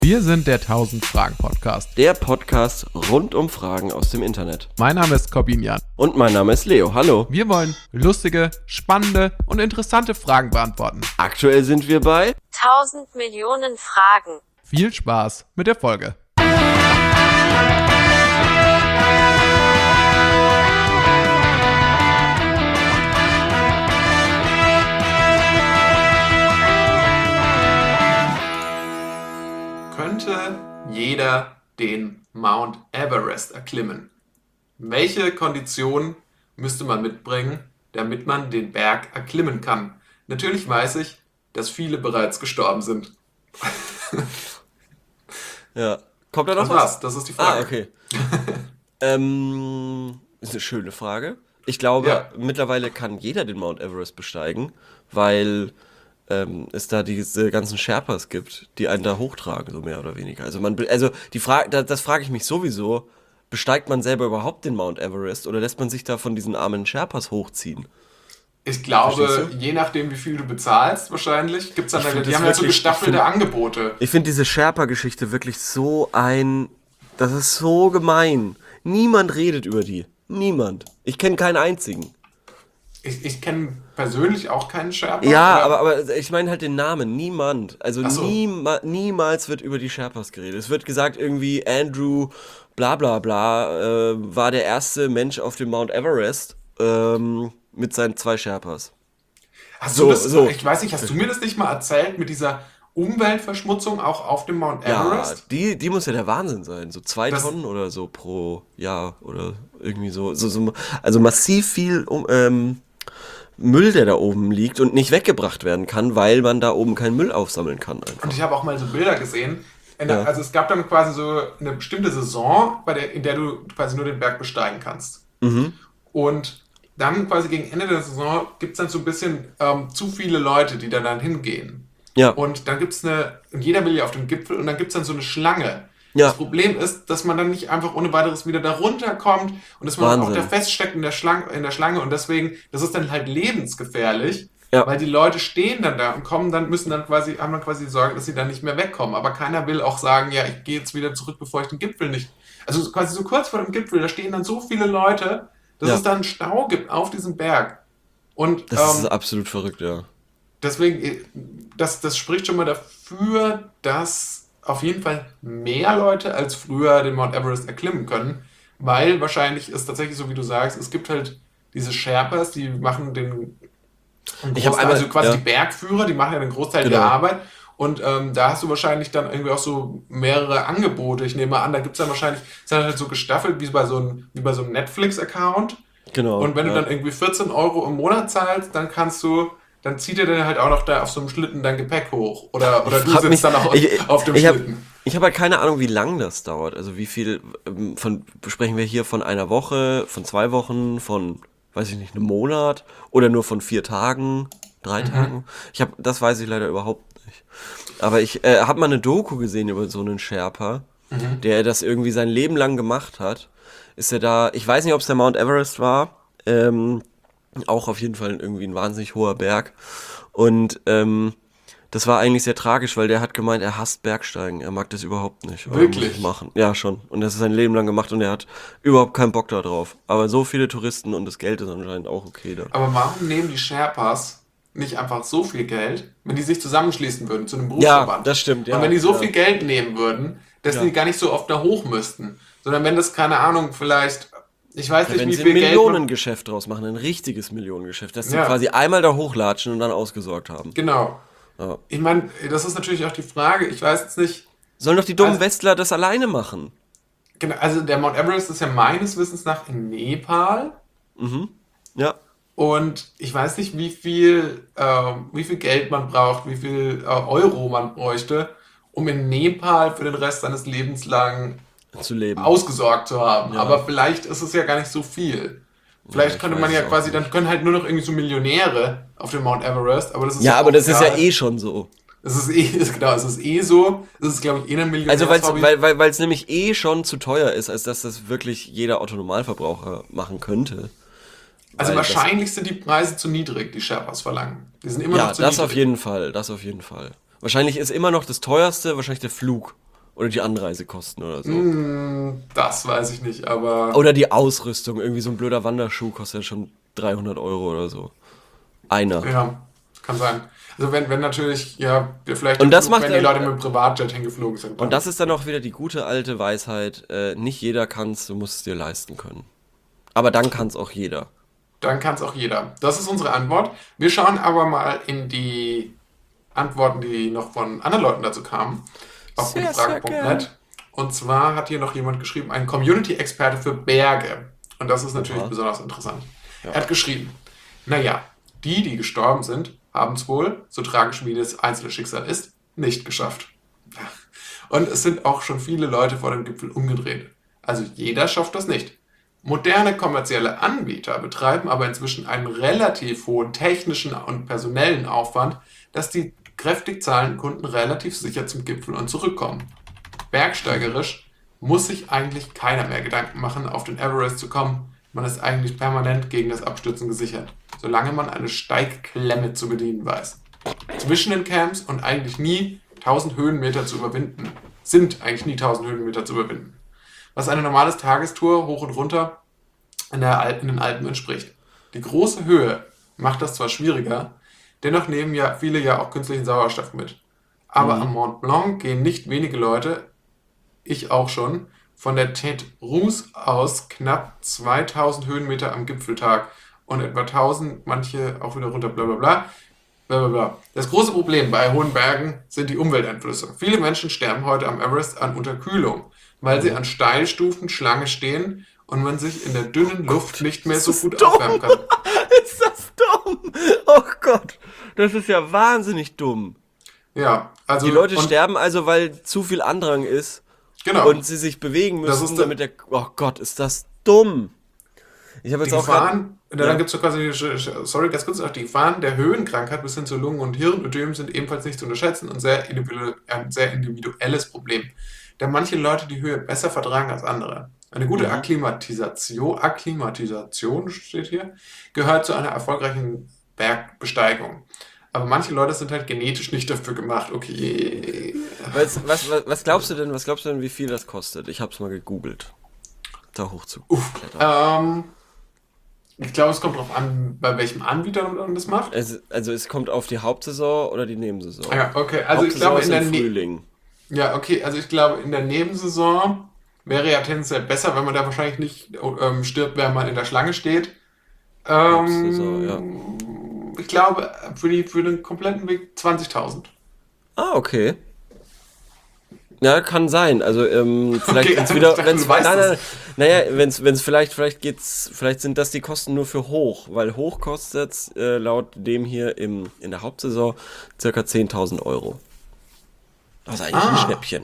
Wir sind der 1000 Fragen Podcast. Der Podcast rund um Fragen aus dem Internet. Mein Name ist Corbinian. Und mein Name ist Leo. Hallo. Wir wollen lustige, spannende und interessante Fragen beantworten. Aktuell sind wir bei 1000 Millionen Fragen. Viel Spaß mit der Folge. Könnte jeder den Mount Everest erklimmen? Welche Konditionen müsste man mitbringen, damit man den Berg erklimmen kann? Natürlich weiß ich, dass viele bereits gestorben sind. Ja. Kommt da noch Das was? war's, das ist die Frage. Okay. Ist eine schöne Frage. Ich glaube, Ja. mittlerweile kann jeder den Mount Everest besteigen, weil es da diese ganzen Sherpas gibt, die einen da hochtragen, so mehr oder weniger. Das frage ich mich sowieso, besteigt man selber überhaupt den Mount Everest oder lässt man sich da von diesen armen Sherpas hochziehen? Ich glaube, Verstehst du? je nachdem, wie viel du bezahlst, wahrscheinlich, gibt's dann, find die das haben ja so wirklich- gestaffelte Angebote. Ich finde diese Sherpa-Geschichte wirklich das ist so gemein. Niemand redet über die. Niemand. Ich kenne keinen einzigen. Ich kenne persönlich auch keinen Sherpa. Ja, aber ich meine halt den Namen. Niemand. Also Ach so. niemals wird über die Sherpas geredet. Es wird gesagt irgendwie Andrew bla bla bla war der erste Mensch auf dem Mount Everest mit seinen 2 Sherpas. Hast so, du das, so. ich weiß nicht, hast du mir das nicht mal erzählt mit dieser Umweltverschmutzung auch auf dem Mount Ja, Everest? die muss ja der Wahnsinn sein. So 2 Das- Tonnen oder so pro Jahr oder irgendwie so. Also massiv viel Müll, der da oben liegt und nicht weggebracht werden kann, weil man da oben keinen Müll aufsammeln kann. Einfach. Und ich habe auch mal so Bilder gesehen. Ja. Also es gab dann quasi so eine bestimmte Saison, in der du quasi nur den Berg besteigen kannst. Mhm. Und dann quasi gegen Ende der Saison gibt es dann so ein bisschen zu viele Leute, die da dann hingehen. Ja. Und dann gibt es und jeder will ja auf den Gipfel und dann gibt es dann so eine Schlange. Ja. Das Problem ist, dass man dann nicht einfach ohne weiteres wieder da runterkommt und dass man auch Wahnsinn. da feststeckt in der Schlange und deswegen, das ist dann halt lebensgefährlich, Ja. weil die Leute stehen dann da und haben dann quasi die Sorge, dass sie dann nicht mehr wegkommen. Aber keiner will auch sagen, ja, ich gehe jetzt wieder zurück, bevor ich den Gipfel nicht. Also quasi so kurz vor dem Gipfel, da stehen dann so viele Leute, dass Ja. es dann einen Stau gibt auf diesem Berg. Und Das ist absolut verrückt, ja. deswegen, das spricht schon mal dafür, dass auf jeden Fall mehr Leute als früher den Mount Everest erklimmen können, weil wahrscheinlich ist tatsächlich so, wie du sagst, es gibt halt diese Sherpas, die machen Ich hab einmal- also quasi ja. die Bergführer, die machen ja den Großteil Genau. der Arbeit und da hast du wahrscheinlich dann irgendwie auch so mehrere Angebote. Ich nehme an, da gibt es dann wahrscheinlich, ist dann halt so gestaffelt wie bei so einem Netflix-Account. Genau. Und wenn du ja. dann irgendwie 14 Euro im Monat zahlst, dann zieht er dann halt auch noch da auf so einem Schlitten dein Gepäck hoch. Oder du frag sitzt mich- dann auch auf dem ich Schlitten. Ich habe halt keine Ahnung, wie lang das dauert. Also wie viel sprechen wir hier von einer Woche, von 2 Wochen, von, weiß ich nicht, einem Monat oder nur von 4 Tagen, 3 Tagen? Das weiß ich leider überhaupt nicht. Aber ich habe mal eine Doku gesehen über so einen Sherpa, der das irgendwie sein Leben lang gemacht hat. Ist er da, ich weiß nicht, ob es der Mount Everest war, auch auf jeden Fall irgendwie ein wahnsinnig hoher Berg. Und das war eigentlich sehr tragisch, weil der hat gemeint, er hasst Bergsteigen. Er mag das überhaupt nicht. Aber er muss Wirklich? es machen. Ja, schon. Und das ist sein Leben lang gemacht und er hat überhaupt keinen Bock da drauf. Aber so viele Touristen und das Geld ist anscheinend auch okay da. Aber warum nehmen die Sherpas nicht einfach so viel Geld, wenn die sich zusammenschließen würden zu einem Ja, Berufsverband? das stimmt, ja. Und wenn die so Ja. viel Geld nehmen würden, dass Ja. die gar nicht so oft da hoch müssten, sondern wenn das, keine Ahnung, vielleicht, ich weiß Ja, nicht, wenn wie sie viel ein Geld man, Millionengeschäft draus machen, ein richtiges Millionengeschäft, dass sie Ja. quasi einmal da hochlatschen und dann ausgesorgt haben. genau. Ja. Ich meine, das ist natürlich auch die Frage, ich weiß jetzt nicht, Sollen doch die dummen Also- Westler das alleine machen? genau, also der Mount Everest ist ja meines Wissens nach in Nepal. Ja. Und ich weiß nicht, wie viel Geld man braucht, wie viel Euro man bräuchte, um in Nepal für den Rest seines Lebens lang Zu leben. ausgesorgt zu haben. Ja. Aber vielleicht ist es ja gar nicht so viel. Vielleicht ich könnte weiß man ja es auch quasi, nicht. dann können halt nur noch irgendwie so Millionäre auf dem Mount Everest. Aber das ist Ja, aber auch das ist ja egal. schon so. Es ist genau, es ist so. Es ist, glaube ich, ein Also Millionärshobby. weil es nämlich schon zu teuer ist, als dass das wirklich jeder Autonormalverbraucher machen könnte. Also Weil wahrscheinlich sind die Preise zu niedrig, die Sherpas verlangen. Die sind immer Ja, noch zu das niedrig. auf jeden Fall, das auf jeden Fall. Wahrscheinlich ist immer noch das teuerste, wahrscheinlich der Flug Oder die Anreisekosten oder so. Das weiß ich nicht, aber Oder die Ausrüstung. Irgendwie so ein blöder Wanderschuh kostet ja schon 300 Euro oder so. Einer. ja, kann sein. Also wenn natürlich, ja, vielleicht Und das macht wenn die dann- Leute mit dem Privatjet hingeflogen sind. Und das ist dann auch wieder die gute alte Weisheit. Nicht jeder kann's, du musst es dir leisten können. Aber dann kann's auch jeder. Dann kann es auch jeder. Das ist unsere Antwort. Wir schauen aber mal in die Antworten, die noch von anderen Leuten dazu kamen, auf Sehr, sehr gutefrage.net. Und zwar hat hier noch jemand geschrieben, ein Community-Experte für Berge. Und das ist natürlich Aha. besonders interessant. Er hat geschrieben, naja, die gestorben sind, haben es wohl, so tragisch wie das einzelne Schicksal ist, nicht geschafft. Und es sind auch schon viele Leute vor dem Gipfel umgedreht. Also jeder schafft das nicht. Moderne kommerzielle Anbieter betreiben aber inzwischen einen relativ hohen technischen und personellen Aufwand, dass die kräftig zahlenden Kunden relativ sicher zum Gipfel und zurückkommen. Bergsteigerisch muss sich eigentlich keiner mehr Gedanken machen, auf den Everest zu kommen. Man ist eigentlich permanent gegen das Abstürzen gesichert, solange man eine Steigklemme zu bedienen weiß. Zwischen den Camps und eigentlich nie 1000 Höhenmeter zu überwinden, sind eigentlich nie 1000 Höhenmeter zu überwinden. Was eine normale Tagestour hoch und runter in den Alpen entspricht. Die große Höhe macht das zwar schwieriger, dennoch nehmen ja viele ja auch künstlichen Sauerstoff mit. Aber am Mont Blanc gehen nicht wenige Leute, ich auch schon, von der Tête Rousse aus knapp 2000 Höhenmeter am Gipfeltag und etwa 1000, manche auch wieder runter, bla bla bla. Blablabla. Das große Problem bei hohen Bergen sind die Umwelteinflüsse. Viele Menschen sterben heute am Everest an Unterkühlung, weil sie an Steilstufen Schlange stehen und man sich in der dünnen Luft nicht mehr so gut aufwärmen kann. Ist das dumm? Oh Gott, das ist ja wahnsinnig dumm. Ja, also Die Leute und- sterben also, weil zu viel Andrang ist Genau. und sie sich bewegen Das müssen, ist der- damit der... Oh Gott, ist das dumm. Ich habe Die jetzt auch grad- Gefahren, dann gibt es so quasi, sorry, ganz kurz noch, die Gefahren der Höhenkrankheit bis hin zu Lungen- und Hirnödem sind ebenfalls nicht zu unterschätzen und ein sehr individuelles Problem, da manche Leute die Höhe besser vertragen als andere. Eine gute Akklimatisation steht hier, gehört zu einer erfolgreichen Bergbesteigung. Aber manche Leute sind halt genetisch nicht dafür gemacht. Okay. Was glaubst du denn, wie viel das kostet? Ich hab's mal gegoogelt. Da hoch zu klettern. Ich glaube, es kommt darauf an, bei welchem Anbieter man das macht. Also es kommt auf die Hauptsaison oder die Nebensaison. Ja, okay. Also ich Hauptsaison glaube, ist in der im Frühling. Ja, okay, also ich glaube, in der Nebensaison wäre ja tendenziell besser, weil man da wahrscheinlich nicht stirbt, während man in der Schlange steht. Hauptsaison, ja. Ich glaube, für den kompletten Weg 20.000. Ah, okay. Ja, kann sein. Also vielleicht Okay, wenn's ich wieder, dachte, wenn's, du weißt nein, das. nein, naja, wenn's vielleicht sind das die Kosten nur für hoch, weil hoch kostet laut dem hier in der Hauptsaison circa 10.000 Euro. Das ist eigentlich ein Schnäppchen.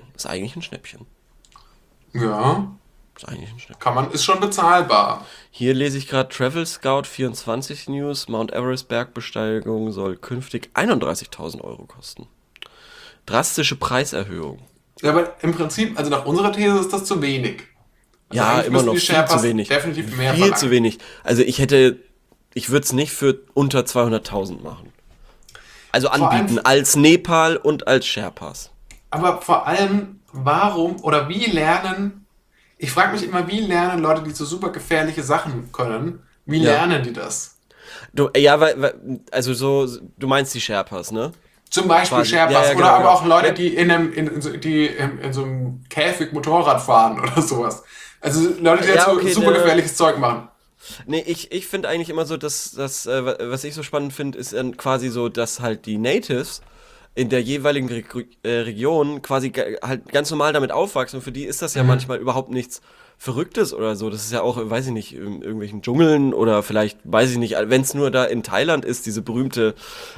Ja, ist schon bezahlbar. Hier lese ich gerade Travel Scout 24 News. Mount Everest Bergbesteigung soll künftig 31.000 Euro kosten. Drastische Preiserhöhung. Ja, aber im Prinzip, also nach unserer These ist das zu wenig. Also Ja, eigentlich immer müssen noch die viel Sherpas zu wenig. definitiv mehr Viel verlangen. zu wenig. Also ich würde es nicht für unter 200.000 machen. Also Vor allem- anbieten als Nepal und als Sherpas. Aber vor allem, warum oder wie lernen, ich frage mich immer, wie lernen Leute, die so super gefährliche Sachen können, wie Ja. lernen die das? Du meinst die Sherpas, ne? Zum Beispiel Quasi. Sherpas Ja, ja, oder genau, aber genau. auch Leute, Ja. die in so einem Käfig Motorrad fahren oder sowas. Also Leute, die Ja, jetzt so okay, super ne. gefährliches Zeug machen. Nee, ich finde eigentlich immer so, dass was ich so spannend finde, ist dann quasi so, dass halt die Natives in der jeweiligen Region quasi halt ganz normal damit aufwachsen. Und für die ist das ja manchmal überhaupt nichts Verrücktes oder so. Das ist ja auch, weiß ich nicht, in irgendwelchen Dschungeln oder vielleicht, weiß ich nicht, wenn es nur da in Thailand ist, diese berühmte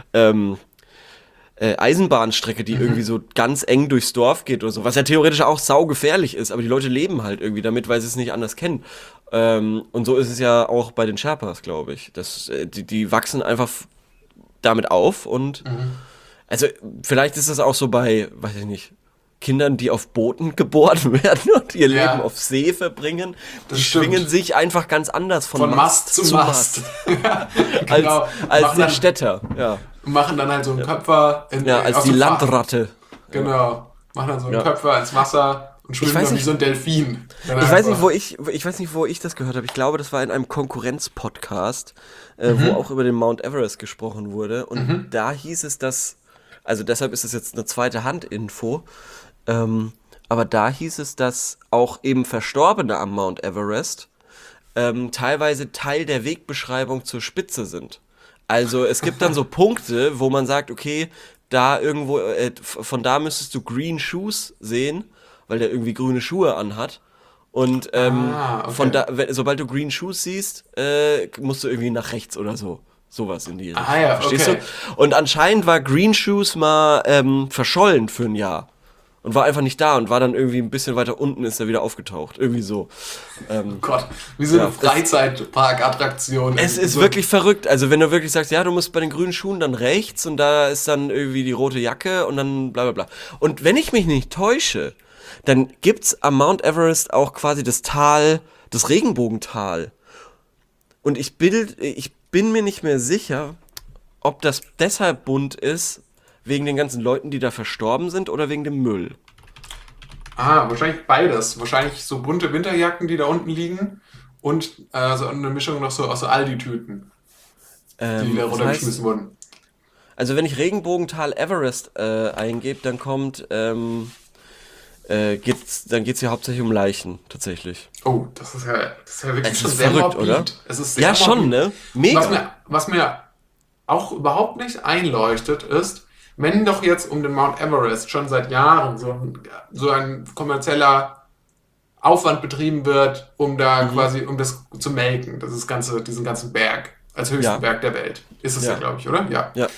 Eisenbahnstrecke, die irgendwie so ganz eng durchs Dorf geht oder so, was ja theoretisch auch saugefährlich ist, aber die Leute leben halt irgendwie damit, weil sie es nicht anders kennen. Und so ist es ja auch bei den Sherpas, glaube ich. Die wachsen einfach damit auf und also vielleicht ist das auch so bei, weiß ich nicht, Kindern, die auf Booten geboren werden und ihr Ja. Leben auf See verbringen, Das die stimmt. schwingen sich einfach ganz anders Von Mast zu Mast. Genau. als Machen der dann- Städter, ja. Machen dann halt so einen Köpfer Ja, als aus die dem Fahr- Landratte. Genau. machen dann so einen Ja. Köpfer ins Wasser und schwimmen weiß dann wie nicht- so ein Delfin. Dann Ich weiß einfach- nicht, wo ich das gehört habe. Ich glaube, das war in einem Konkurrenz-Podcast, wo auch über den Mount Everest gesprochen wurde. Und da hieß es, also deshalb ist es jetzt eine zweite Hand-Info, aber da hieß es, dass auch eben Verstorbene am Mount Everest teilweise Teil der Wegbeschreibung zur Spitze sind. Also es gibt dann so Punkte, wo man sagt, okay, da irgendwo, von da müsstest du Green Shoes sehen, weil der irgendwie grüne Schuhe anhat. Und okay. von da, sobald du Green Shoes siehst, musst du irgendwie nach rechts oder so. Sowas in die Richtung. Ja, Verstehst okay. du? Und anscheinend war Green Shoes mal verschollen für ein Jahr. Und war einfach nicht da und war dann irgendwie ein bisschen weiter unten, ist er wieder aufgetaucht. Irgendwie so. Oh Gott, wie so eine Ja, Freizeitparkattraktion. Es ist so, wirklich verrückt. Also wenn du wirklich sagst, ja, du musst bei den grünen Schuhen dann rechts und da ist dann irgendwie die rote Jacke und dann bla bla bla. Und wenn ich mich nicht täusche, dann gibt's am Mount Everest auch quasi das Tal, das Regenbogental. Und ich bin mir nicht mehr sicher, ob das deshalb bunt ist, wegen den ganzen Leuten, die da verstorben sind, oder wegen dem Müll. wahrscheinlich beides. Wahrscheinlich so bunte Winterjacken, die da unten liegen und so eine Mischung noch so aus so Aldi-Tüten, die da Das heißt, runtergeschmissen wurden. also wenn ich Regenbogental Everest eingebe, dann geht's hier hauptsächlich um Leichen, tatsächlich. Oh, das ist ja wirklich Es schon ist sehr verrückt, morbid. oder? Es ist sehr Ja, schon, morbid. ne? Mega. Was mir auch überhaupt nicht einleuchtet, ist, wenn doch jetzt um den Mount Everest schon seit Jahren so ein kommerzieller Aufwand betrieben wird, um da quasi, um das zu melken, diesen ganzen Berg, als höchsten Ja. Berg der Welt. Ist es ja, Ja. glaube ich, oder? Ja. Ja.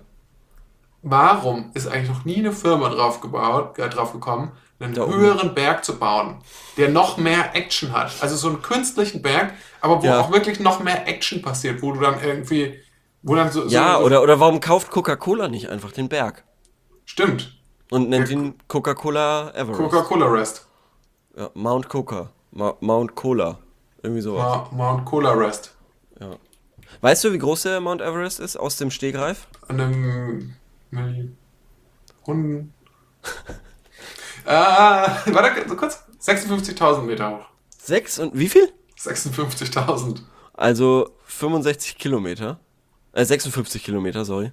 Warum ist eigentlich noch nie eine Firma drauf gekommen, einen Da oben. höheren Berg zu bauen, der noch mehr Action hat? Also so einen künstlichen Berg, aber wo Ja. auch wirklich noch mehr Action passiert, wo du dann irgendwie, wo dann Ja, oder warum kauft Coca-Cola nicht einfach den Berg? Stimmt. Und nennt ihn Coca-Cola Everest. Coca-Cola Rest. Ja, Mount Coca. Mount Cola. Irgendwie sowas. Mount Cola Rest. Ja. Weißt du, wie groß der Mount Everest ist aus dem Stegreif? An einem Runden. Warte, so kurz. 56.000 Meter hoch. Wie viel? 56.000. Also 65 Kilometer. 56 Kilometer, sorry.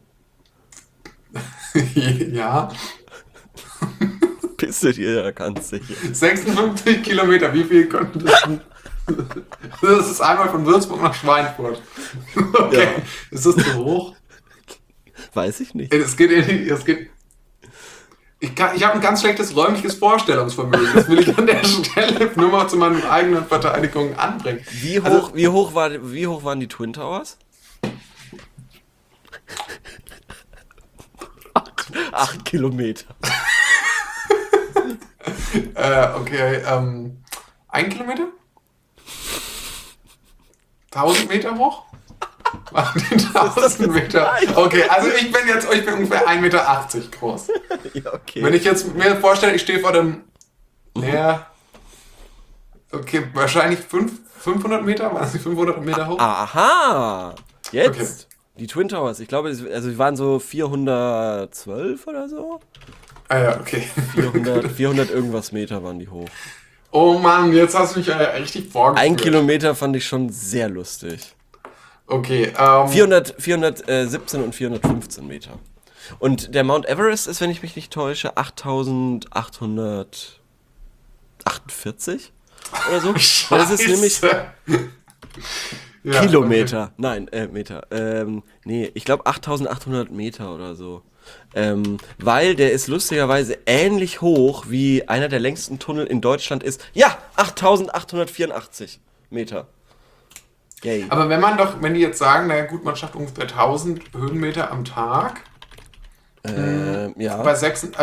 Ja. Bist du dir ja ganz sicher. 56 Kilometer, wie viel könnte das denn? Das ist einmal von Würzburg nach Schweinfurt. Okay, Ja. ist das zu hoch? Weiß ich nicht. Ich habe ein ganz schlechtes räumliches Vorstellungsvermögen. Das will ich an der Stelle nur mal zu meiner eigenen Verteidigung anbringen. Wie hoch waren die Twin Towers? 8 Kilometer. Okay, 1 Kilometer? 1000 Meter hoch? 1000 Meter. Okay, also ich bin ungefähr 1,80 Meter groß. Ja, okay. Wenn ich jetzt mir vorstelle, ich stehe vor dem Meer. Okay, wahrscheinlich 500 Meter? Waren sie 500 Meter hoch? Aha! Jetzt! Okay. Die Twin Towers, ich glaube, die waren so 412 oder so. Ja, okay. 400 irgendwas Meter waren die hoch. Oh Mann, jetzt hast du mich richtig vorgeführt. 1 Kilometer fand ich schon sehr lustig. Okay, 417 und 415 Meter. Und der Mount Everest ist, wenn ich mich nicht täusche, 8848 oder so. Weil das ist nämlich Ja, Kilometer. Nein, Meter. Nee, ich glaube 8800 Meter oder so. Weil der ist lustigerweise ähnlich hoch wie einer der längsten Tunnel in Deutschland ist. Ja, 8884 Meter. Yay. Okay. Aber wenn die jetzt sagen, naja gut, man schafft ungefähr 1000 Höhenmeter am Tag, Ja. bei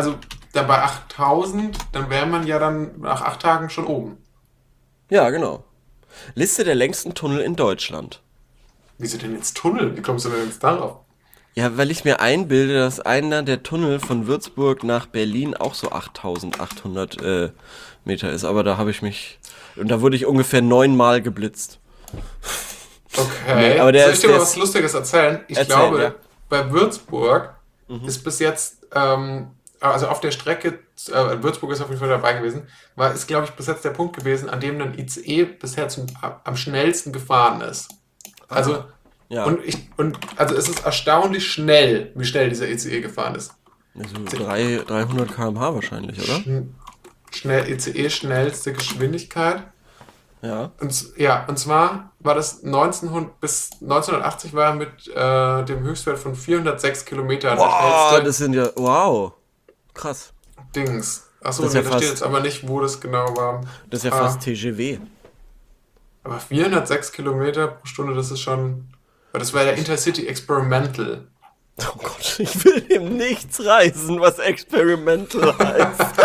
8000, dann wäre man ja dann nach 8 Tagen schon oben. Ja, genau. Liste der längsten Tunnel in Deutschland. Wieso denn jetzt Tunnel? Wie kommst du denn jetzt darauf? Ja, weil ich mir einbilde, dass einer der Tunnel von Würzburg nach Berlin auch so 8800 Meter ist. Aber da habe ich mich... Und da wurde ich ungefähr 9-mal geblitzt. Okay, Nee, aber soll ich dir mal der was Lustiges erzählen? Ich Erzähl, glaube, ja. bei Würzburg ist bis jetzt, also auf der Strecke, Würzburg ist auf jeden Fall dabei gewesen, ist, glaube ich, bis jetzt der Punkt gewesen, an dem ein ICE bisher am schnellsten gefahren ist. Also, Ja, also es ist erstaunlich schnell, wie schnell dieser ICE gefahren ist. also 300 km/h wahrscheinlich, oder? Schnell, ICE schnellste Geschwindigkeit. Ja. Und zwar war das 1900, bis 1980 war er mit dem Höchstwert von 406 Kilometern der Wow, schnellste das sind ja, wow, krass. Dings. Achso, Das ist nee, ja da steht fast- jetzt aber nicht, wo das genau war. Das ist ja Ah, fast TGW. aber 406 Kilometer pro Stunde, das ist schon. Das war der Intercity Experimental. Oh Gott, ich will ihm nichts reißen, was Experimental heißt.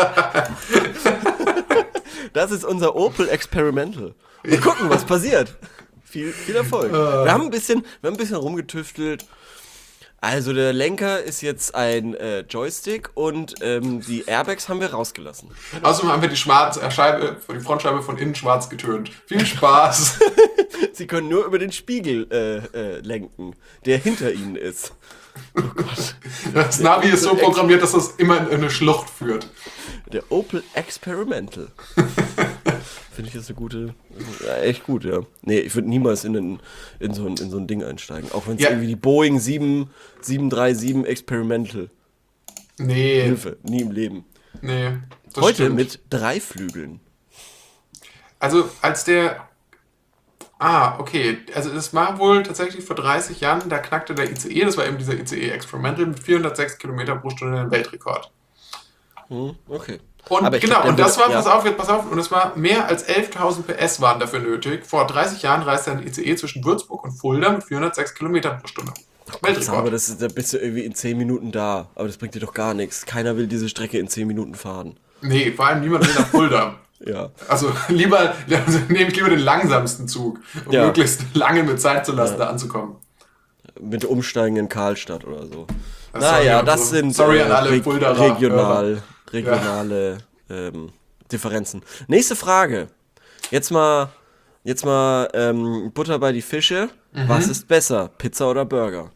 Das ist unser Opel Experimental. Mal gucken, was passiert. Viel Erfolg. Wir haben ein bisschen rumgetüftelt. Also der Lenker ist jetzt ein Joystick und die Airbags haben wir rausgelassen. Außerdem haben wir die Frontscheibe von innen schwarz getönt. Viel Spaß. Sie können nur über den Spiegel lenken, der hinter ihnen ist. Oh Gott. Das Navi ist so programmiert, dass das immer in eine Schlucht führt. Der Opel Experimental. Finde ich das eine gute, echt gut, ja. Nee, ich würde niemals in so ein Ding einsteigen. Auch wenn es Ja. irgendwie die Boeing 737 Experimental. Nee, Hilfe, nie im Leben. nee. Das Heute stimmt. mit 3 Flügeln. Also als der. Okay. Also das war wohl tatsächlich vor 30 Jahren, da knackte der ICE, das war eben dieser ICE Experimental mit 406 Kilometer pro Stunde den Weltrekord. Okay. Und Aber ich genau, glaub, und der das würde- war, ja. pass auf, und es war mehr als 11.000 PS waren dafür nötig. Vor 30 Jahren reiste ein ICE zwischen Würzburg und Fulda mit 406 Kilometer pro Stunde. Aber Weltrekord. da bist du irgendwie in 10 Minuten da. Aber das bringt dir doch gar nichts. Keiner will diese Strecke in 10 Minuten fahren. Nee, vor allem niemand will nach Fulda. Ja. Also nehme ich lieber den langsamsten Zug, um Ja. möglichst lange mit Zeit zu lassen, da anzukommen. Mit Umsteigen in Karlstadt oder so. Sorry Naja, an das so- sind sorry an alle Fuldaer regionale Differenzen. Nächste Frage. Jetzt mal Butter bei die Fische. Mhm. Was ist besser, Pizza oder Burger?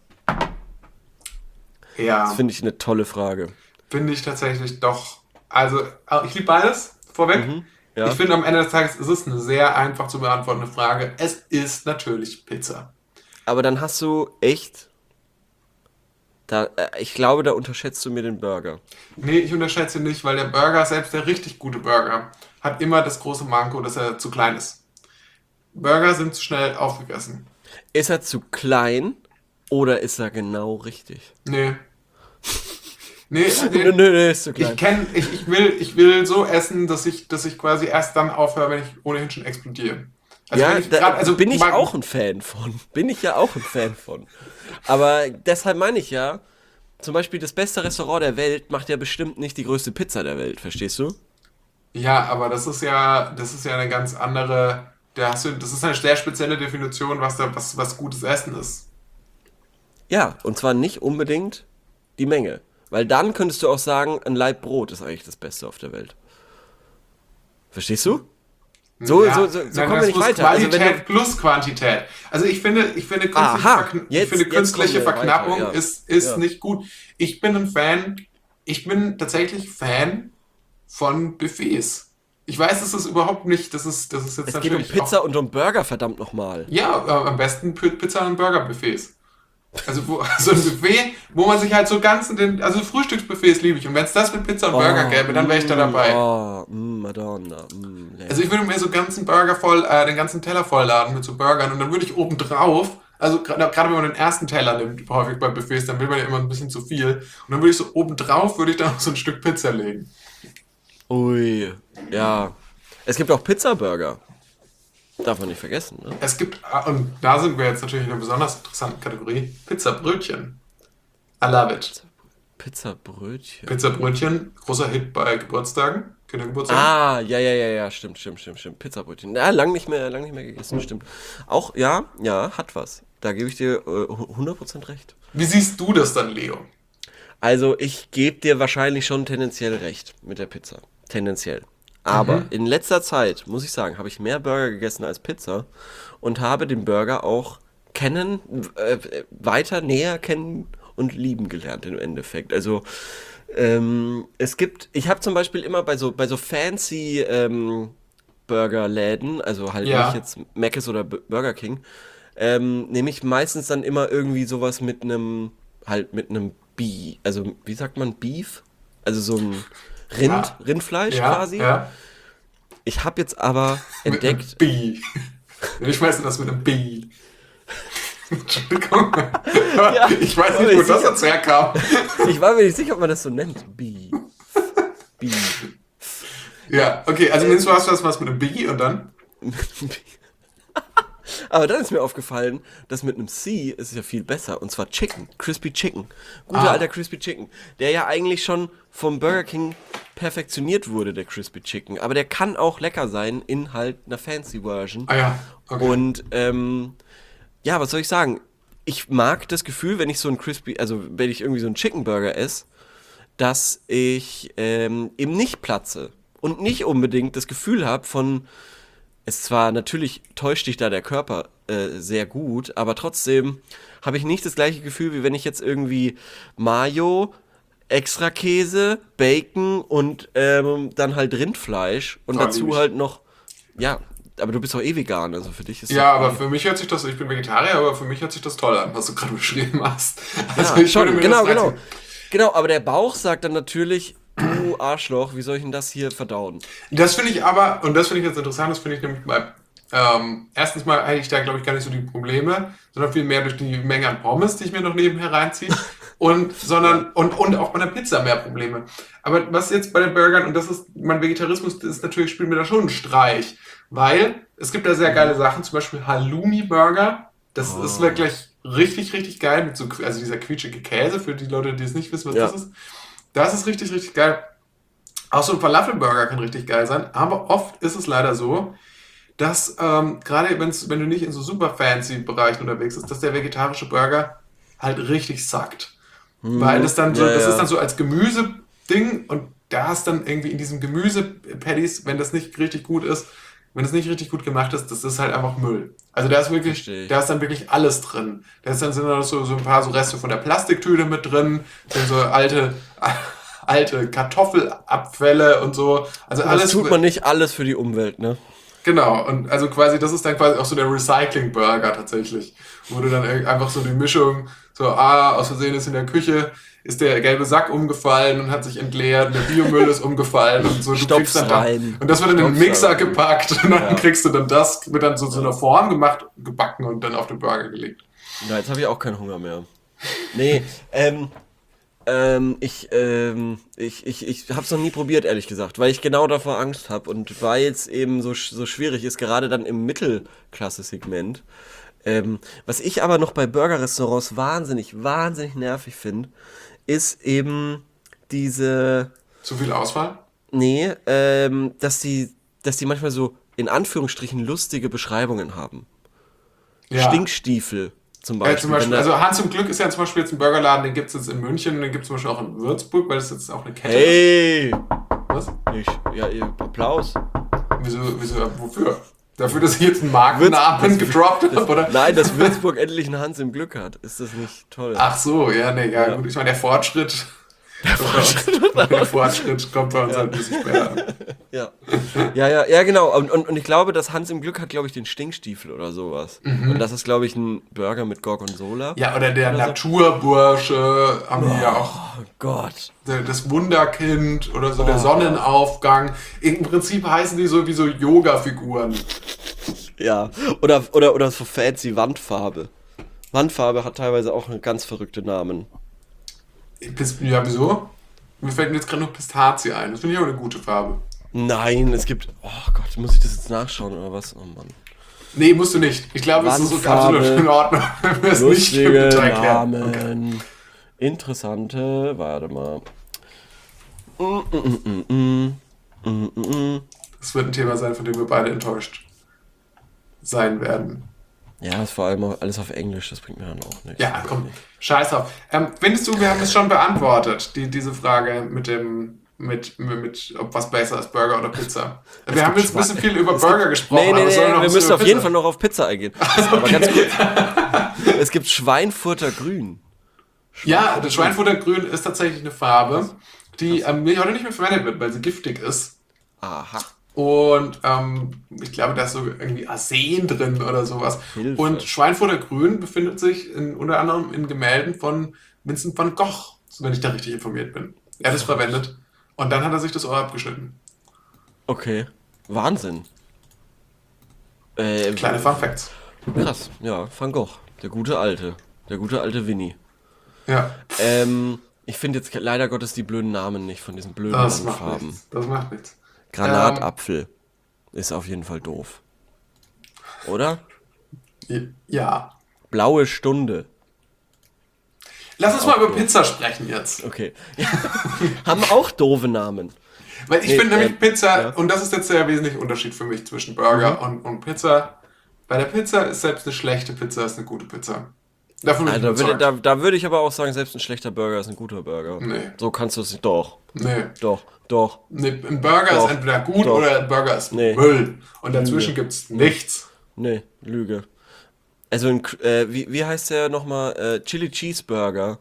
Ja, Das finde ich eine tolle Frage. finde ich tatsächlich doch. Also, ich liebe beides, vorweg. ja. Ich finde, am Ende des Tages ist es eine sehr einfach zu beantwortende Frage. Es ist natürlich Pizza. Aber dann hast du echt, ich glaube, da unterschätzt du mir den Burger. Nee, ich unterschätze ihn nicht, weil der Burger, selbst der richtig gute Burger, hat immer das große Manko, dass er zu klein ist. Burger sind zu schnell aufgegessen. Ist er zu klein oder ist er genau richtig? Nee. Nee, Nö, ist zu klein. Ich will so essen, dass ich quasi erst dann aufhöre, wenn ich ohnehin schon explodiere. Also Ja, wenn ich da grad- bin ich mag- auch ein Fan von. Bin ich ja auch ein Fan von. Aber deshalb meine ich ja, zum Beispiel das beste Restaurant der Welt macht ja bestimmt nicht die größte Pizza der Welt, verstehst du? Ja, aber das ist ja eine ganz andere. Das ist eine sehr spezielle Definition, was gutes Essen ist. Ja, und zwar nicht unbedingt die Menge. Weil dann könntest du auch sagen, ein Laib Brot ist eigentlich das Beste auf der Welt. Verstehst du? So Ja, kommen nein, wir das nicht muss weiter. Also wenn Qualität du, plus Quantität. Also ich finde Aha, künstliche jetzt künstliche kommen wir Verknappung weiter, ja. ist Ja. nicht gut. Ich bin tatsächlich Fan von Buffets. Ich weiß, das ist überhaupt nicht, das ist jetzt es geht um natürlich Pizza auch, und um Burger, verdammt nochmal. ja, am besten Pizza- und Burger-Buffets. Also so ein Buffet, wo man sich halt so also Frühstücksbuffets liebe ich. Und wenn es das mit Pizza und Burger gäbe, dann wäre ich da dabei. Madonna. Lecker. Also ich würde mir so ganzen Burger den ganzen Teller vollladen mit so Burgern und dann würde ich oben drauf, also gerade wenn man den ersten Teller nimmt, häufig bei Buffets, dann will man ja immer ein bisschen zu viel. Und dann würde ich so oben drauf, würde ich da noch so ein Stück Pizza legen. Ui, ja. Es gibt auch Pizza-Burger. Darf man nicht vergessen, ne? Es gibt, und da sind wir jetzt natürlich in einer besonders interessanten Kategorie, Pizzabrötchen. I love it. Pizzabrötchen. Pizzabrötchen, großer Hit bei Geburtstagen, Kindergeburtstagen. Ja, stimmt. Pizzabrötchen. Ja, lang nicht mehr gegessen, stimmt. Auch, ja, hat was. Da gebe ich dir 100% recht. Wie siehst du das dann, Leo? Also, ich gebe dir wahrscheinlich schon tendenziell recht mit der Pizza. Tendenziell. Aber in letzter Zeit, muss ich sagen, habe ich mehr Burger gegessen als Pizza und habe den Burger auch näher kennen und lieben gelernt im Endeffekt. Also, Ich habe zum Beispiel immer bei so fancy Burgerläden, also halt nicht Ja. jetzt Mc's oder Burger King, nehme ich meistens dann immer irgendwie sowas mit einem also wie sagt man, Beef? Also so ein Ja. Rindfleisch Ja. quasi. Ja. Ich habe jetzt aber Mit einem entdeckt, B. Ich schmeiße das mit einem B. Entschuldigung. Ja, Ich weiß aber nicht, wo ich das sicher- jetzt herkam. ich war mir nicht sicher, ob man das so nennt. Beef. Ja, okay, also nimmst du hast das was mit einem B und dann? Aber dann ist mir aufgefallen, dass mit einem C ist es ja viel besser. Und zwar Chicken. Crispy Chicken. Guter Ah. alter Crispy Chicken. Der ja eigentlich schon vom Burger King perfektioniert wurde, der Crispy Chicken. Aber der kann auch lecker sein in halt einer Fancy Version. Ah ja, okay. Und ja, was soll ich sagen? Ich mag das Gefühl, wenn ich wenn ich irgendwie so einen Chicken Burger esse, dass ich eben nicht platze. Und nicht unbedingt das Gefühl habe natürlich täuscht dich da der Körper sehr gut, aber trotzdem habe ich nicht das gleiche Gefühl, wie wenn ich jetzt irgendwie Mayo, extra Käse, Bacon und dann halt Rindfleisch und Oh, lieb dazu ich. halt noch, ja, aber du bist doch eh vegan, also für dich ist Ja, doch aber für mich hört sich das, ich bin Vegetarier, aber für mich hört sich das toll an, was du gerade beschrieben hast. Also ja, ich würde schon, mir genau, das genau. reinziehen. Genau, aber der Bauch sagt dann natürlich, du Arschloch, wie soll ich denn das hier verdauen? Das finde ich aber, und das finde ich jetzt interessant, das finde ich nämlich bei, erstens mal eigentlich da glaube ich gar nicht so die Probleme, sondern viel mehr durch die Menge an Pommes, die ich mir noch nebenher reinziehe. Und auch bei der Pizza mehr Probleme. Aber was jetzt bei den Burgern, und das ist, mein Vegetarismus ist natürlich, spielt mir da schon einen Streich. Weil es gibt da sehr geile Sachen, zum Beispiel Halloumi-Burger. Das ist wirklich richtig, richtig geil. Mit so, also dieser quietschige Käse, für die Leute, die es nicht wissen, was Ja. das ist. Das ist richtig, richtig geil. Auch so ein Falafel-Burger kann richtig geil sein. Aber oft ist es leider so, dass gerade wenn du nicht in so super fancy Bereichen unterwegs bist, dass der vegetarische Burger halt richtig sackt. Weil das dann so, ja, das ja. ist dann so als Gemüseding und da ist dann irgendwie in diesem Gemüse-Patties, wenn das nicht richtig gut ist, wenn es nicht richtig gut gemacht ist, das ist halt einfach Müll. Also da ist wirklich, Versteh ich. da ist dann wirklich alles drin. Sind dann noch so ein paar so Reste von der Plastiktüte mit drin, sind so alte Kartoffelabfälle und so. Also Das alles. tut man nicht alles für die Umwelt, ne? Genau, und also quasi, das ist dann quasi auch so der Recycling-Burger tatsächlich. Wo du dann einfach so die Mischung, aus Versehen ist in der Küche, ist der gelbe Sack umgefallen und hat sich entleert und der Biomüll ist umgefallen und so. Du Stopf's kriegst dann da, rein. und das wird dann in den Stopf's Mixer rein. gepackt und dann Ja. kriegst du dann das, wird dann so zu einer Form gemacht, gebacken und dann auf den Burger gelegt. Ja, jetzt habe ich auch keinen Hunger mehr. Nee, ich habe es noch nie probiert, ehrlich gesagt, weil ich genau davor Angst habe und weil es eben so schwierig ist, gerade dann im Mittelklasse-Segment. Was ich aber noch bei Burger-Restaurants wahnsinnig nervig finde, ist eben diese, Zu viel Auswahl? dass die manchmal so in Anführungsstrichen lustige Beschreibungen haben. Ja. Stinkstiefel zum Beispiel. Zum Beispiel, Wenn da- also Hans im Glück ist ja zum Beispiel jetzt ein Burgerladen, den gibt es jetzt in München und den gibt es zum Beispiel auch in Würzburg, weil das jetzt auch eine Kette ist. Hey! Was? Applaus. Wieso, wofür? Dafür, dass ich jetzt einen Markennamen gedroppt habe, oder? Nein, dass Würzburg endlich einen Hans im Glück hat. Ist das nicht toll? Ach so, ja, nee, ja, gut. Ich meine, der Fortschritt kommt bei uns halt ein bisschen später. Ja. Ja, genau. Und ich glaube, dass Hans im Glück hat, glaube ich, den Stinkstiefel oder sowas. Und das ist, glaube ich, ein Burger mit Gorgonzola. Ja, oder der Naturbursche haben die ja auch. Oh Gott. Das Wunderkind oder so, der Sonnenaufgang. Im Prinzip heißen die so wie so Yoga-Figuren. Ja. Oder so fancy Wandfarbe. Wandfarbe hat teilweise auch einen ganz verrückten Namen. Ja, wieso? Mir fällt jetzt gerade nur Pistazie ein. Das finde ich auch eine gute Farbe. Nein, es gibt. Oh Gott, muss ich das jetzt nachschauen oder was? Oh Mann. Nee, musst du nicht. Ich glaube, es ist Wandfarbe, absolut in Ordnung, wenn wir es nicht im Lustige Detail klären. Namen. Interessante. Warte mal. Das wird ein Thema sein, von dem wir beide enttäuscht sein werden. Ja, ist vor allem auch alles auf Englisch, das bringt mir dann auch nichts. Ja, komm, scheiß drauf. Findest du, wir haben es schon beantwortet, diese Frage mit ob was besser ist, Burger oder Pizza? Wir haben jetzt ein bisschen viel über Burger gesprochen, Nee, aber es soll noch ein wir bisschen müssen über auf jeden Pizza. Fall noch auf Pizza eingehen. Aber ganz kurz. Es gibt Schweinfurter Grün. Ja, das Schweinfurter Grün ist tatsächlich eine Farbe. die heute nicht mehr verwendet wird, weil sie giftig ist. Aha. Und ich glaube, da ist so irgendwie Arsen drin oder sowas. Hilfe. Und Schweinfurter Grün befindet sich unter anderem in Gemälden von Vincent van Gogh, wenn ich da richtig informiert bin. Er hat es verwendet und dann hat er sich das Ohr abgeschnitten. Okay. Wahnsinn. Kleine Fun Facts. Krass. Ja, Van Gogh. Der gute alte. Der gute alte Winnie. Ja, Ich finde jetzt leider Gottes die blöden Namen nicht von diesen blöden das macht Farben. nichts. Das macht nichts. Granatapfel ist auf jeden Fall doof. Oder? Ja. Blaue Stunde. Lass uns mal über Pizza sprechen jetzt. Okay. Haben auch doofe Namen. Weil ich finde nämlich Pizza, ja. und das ist jetzt der wesentliche Unterschied für mich zwischen Burger und Pizza. Bei der Pizza ist selbst eine schlechte Pizza ist eine gute Pizza. Davon bin ich überzeugt. Da würde ich aber auch sagen, selbst ein schlechter Burger ist ein guter Burger. Nee. So kannst du es nicht. Doch. Nee. Doch. Nee, ein Burger Doch. ist entweder gut Doch. oder ein Burger ist Nee. Müll. Und dazwischen gibt's nichts. Nee, Lüge. Also, wie heißt der nochmal? Chili Cheeseburger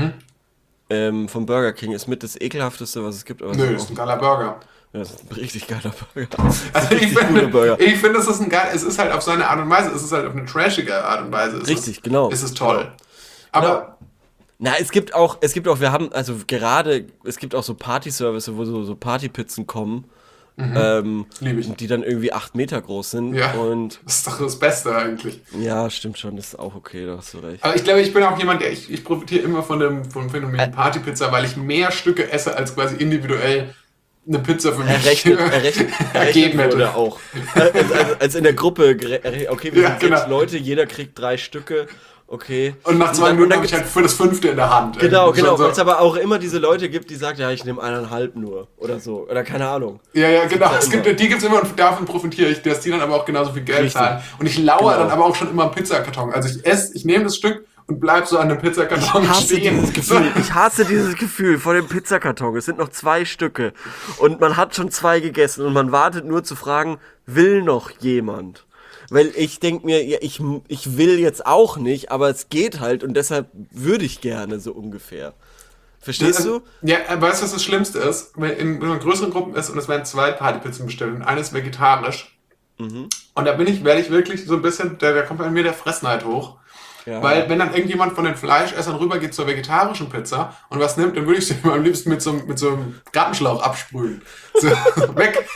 vom Burger King ist mit das ekelhafteste, was es gibt. Aber Nö, es das ist ein geiler Burger. ja, das ist ein richtig geiler Burger. Also richtig guter Burger. ich finde, es ist ein geil, es ist halt auf so eine Art und Weise, es ist halt auf eine trashige Art und Weise. Richtig, genau. Es ist toll. Aber Na, es gibt auch, wir haben, also gerade, es gibt auch so Party-Service, wo so Partypizzen kommen, liebe ich. die dann irgendwie 8 Meter groß sind. Ja, Und das ist doch das Beste eigentlich. ja, stimmt schon, das ist auch okay, da hast du recht. Aber ich glaube, ich bin auch jemand, ich profitiere immer vom Phänomen Partypizza, weil ich mehr Stücke esse, als quasi individuell eine Pizza für mich ergeben hätte. Wurde auch. Als in der Gruppe, okay, wir Ja, sind genau. 6 Leute, jeder kriegt 3 Stücke, okay. Und nach 2 Minuten habe ich halt für das 5. in der Hand. Genau, Irgendwie schon weil es aber auch immer diese Leute gibt, die sagen, ja, ich nehme 1,5 nur oder so, oder keine Ahnung. Ja, genau. Gibt's ja Die gibt es immer und davon profitiere ich, dass die dann aber auch genauso viel Geld Richtig. zahlen. Und ich lauere Genau. dann aber auch schon immer am Pizzakarton. Also ich nehme das Stück und bleib so an dem Pizzakarton stehen. Ich hasse dieses Gefühl vor dem Pizzakarton. Es sind noch 2 Stücke und man hat schon 2 gegessen und man wartet nur zu fragen, will noch jemand? Weil ich denke mir, ja, ich will jetzt auch nicht, aber es geht halt und deshalb würde ich gerne so ungefähr. Verstehst du? Ja, weißt du, was das Schlimmste ist? Wenn man in größeren Gruppen ist und es werden 2 Partypizzen bestellt und eine ist vegetarisch. Und da werde ich wirklich so ein bisschen, da kommt bei mir der Fressneid hoch. Ja. Weil wenn dann irgendjemand von den Fleischessern rübergeht zur vegetarischen Pizza und was nimmt, dann würde ich sie am liebsten mit so einem Gartenschlauch absprühen. So, weg.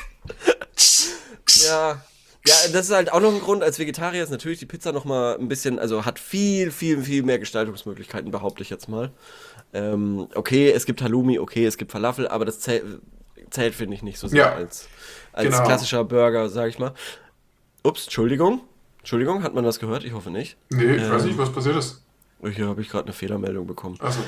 Ja. Ja, das ist halt auch noch ein Grund. Als Vegetarier ist natürlich die Pizza noch mal ein bisschen, also hat viel, viel, viel mehr Gestaltungsmöglichkeiten, behaupte ich jetzt mal. Okay, es gibt Halloumi, okay, es gibt Falafel, aber das zählt finde ich, nicht so sehr Ja, als genau. klassischer Burger, sag ich mal. Ups, Entschuldigung, hat man das gehört? Ich hoffe nicht. Nee, ich weiß nicht, was passiert ist. Hier habe ich gerade eine Fehlermeldung bekommen. Achso.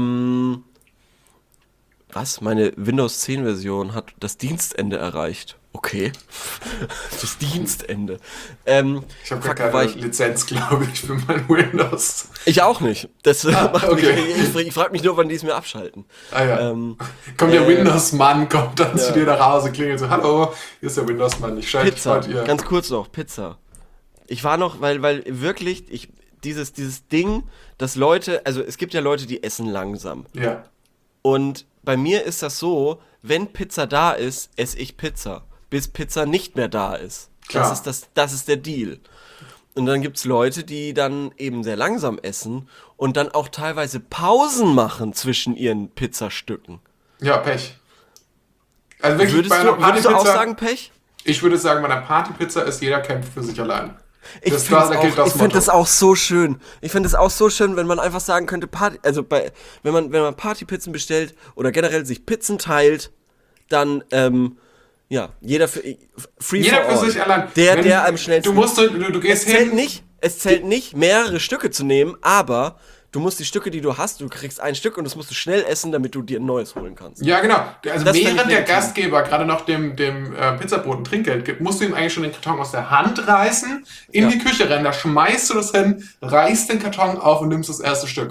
Was? Meine Windows 10 Version hat das Dienstende erreicht. Okay. Das Dienstende. Ich habe gar keine Lizenz, glaube ich, für mein Windows. Ich auch nicht. Das okay. Ich frage mich nur, wann die es mir abschalten. Ah ja. Kommt der Windows-Mann, kommt dann zu dir nach Hause, klingelt so, hallo, hier ist der Windows-Mann, ich schalte Pizza, bei dir. ganz kurz noch, Pizza. Ich war noch, weil wirklich, dieses Ding, dass Leute, also es gibt ja Leute, die essen langsam. Ja. Und bei mir ist das so, wenn Pizza da ist, esse ich Pizza, bis Pizza nicht mehr da ist. Klar. Das ist der Deal. Und dann gibt's Leute, die dann eben sehr langsam essen und dann auch teilweise Pausen machen zwischen ihren Pizzastücken. Ja, Pech. Also wirklich Würdest bei einer du auch Partypizza, sagen Pech? ich würde sagen, bei einer Partypizza ist jeder kämpft für sich allein. Ich Das finde gilt das Motto. das auch so schön. Ich finde es auch so schön, wenn man einfach sagen könnte, wenn man Partypizzen bestellt oder generell sich Pizzen teilt, dann, ja, jeder für Jeder für all. sich allein. Der am schnellsten. Du gehst hin. Es zählt nicht, mehrere Stücke zu nehmen, aber du musst die Stücke, die du hast, du kriegst ein Stück und das musst du schnell essen, damit du dir ein neues holen kannst. Ja, genau. Also Das fänd ich während der legitim. Gastgeber gerade noch dem Pizzaboten Trinkgeld gibt, musst du ihm eigentlich schon den Karton aus der Hand reißen, in die Küche rennen, da schmeißt du das hin, reißt den Karton auf und nimmst das erste Stück.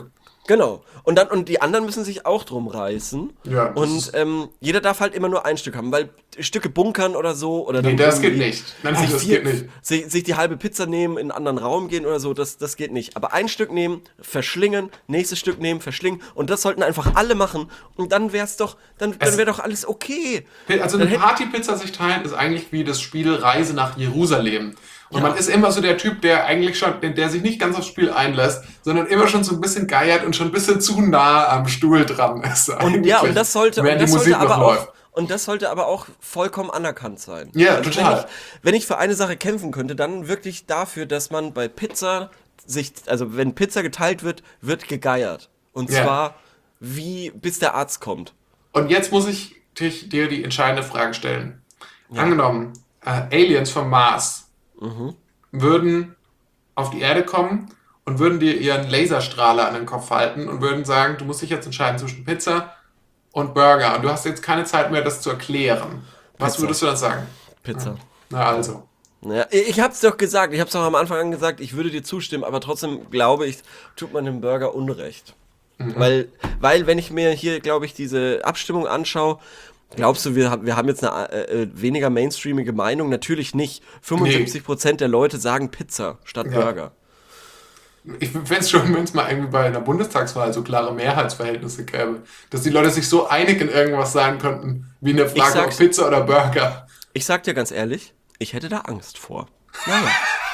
Genau. Und die anderen müssen sich auch drum reißen. Ja, das Und jeder darf halt immer nur ein Stück haben, weil Stücke bunkern oder so oder Nee, dann das geht irgendwie nicht. Nein, das geht nicht. sich die halbe Pizza nehmen, in einen anderen Raum gehen oder so, das geht nicht. Aber ein Stück nehmen, verschlingen, nächstes Stück nehmen, verschlingen und das sollten einfach alle machen und dann dann wäre doch alles okay. Also Dann eine hätten- Partypizza sich teilen ist eigentlich wie das Spiel Reise nach Jerusalem. Und Ja. man ist immer so der Typ, der eigentlich schon, der sich nicht ganz aufs Spiel einlässt, sondern immer schon so ein bisschen geiert und schon ein bisschen zu nah am Stuhl dran ist. Und ja, und das sollte, während und das die Musik sollte aber noch auch, läuft. und das sollte aber auch vollkommen anerkannt sein. Ja, Also total. wenn ich für eine Sache kämpfen könnte, dann wirklich dafür, dass man bei Pizza also wenn Pizza geteilt wird, wird gegeiert. Und Ja. zwar bis der Arzt kommt. Und jetzt muss ich dir die entscheidende Frage stellen. Angenommen, Aliens vom Mars würden auf die Erde kommen und würden dir ihren Laserstrahler an den Kopf halten und würden sagen, du musst dich jetzt entscheiden zwischen Pizza und Burger. Und du hast jetzt keine Zeit mehr, das zu erklären. Was Pizza. würdest du dann sagen? Pizza. Na also. Ja, ich hab's doch gesagt, ich hab's doch am Anfang an gesagt, ich würde dir zustimmen, aber trotzdem glaube ich, tut man dem Burger Unrecht. Weil, wenn ich mir hier, glaube ich, diese Abstimmung anschaue, glaubst du, wir haben jetzt eine weniger mainstreamige Meinung? Natürlich nicht. 75% der Leute sagen Pizza statt Ja. Burger. Ich fände es schon, wenn es mal irgendwie bei einer Bundestagswahl so klare Mehrheitsverhältnisse gäbe, dass die Leute sich so einig in irgendwas sein könnten, wie in der Frage, ob sag's- Pizza oder Burger. Ich sag dir ganz ehrlich, ich hätte da Angst vor. Naja.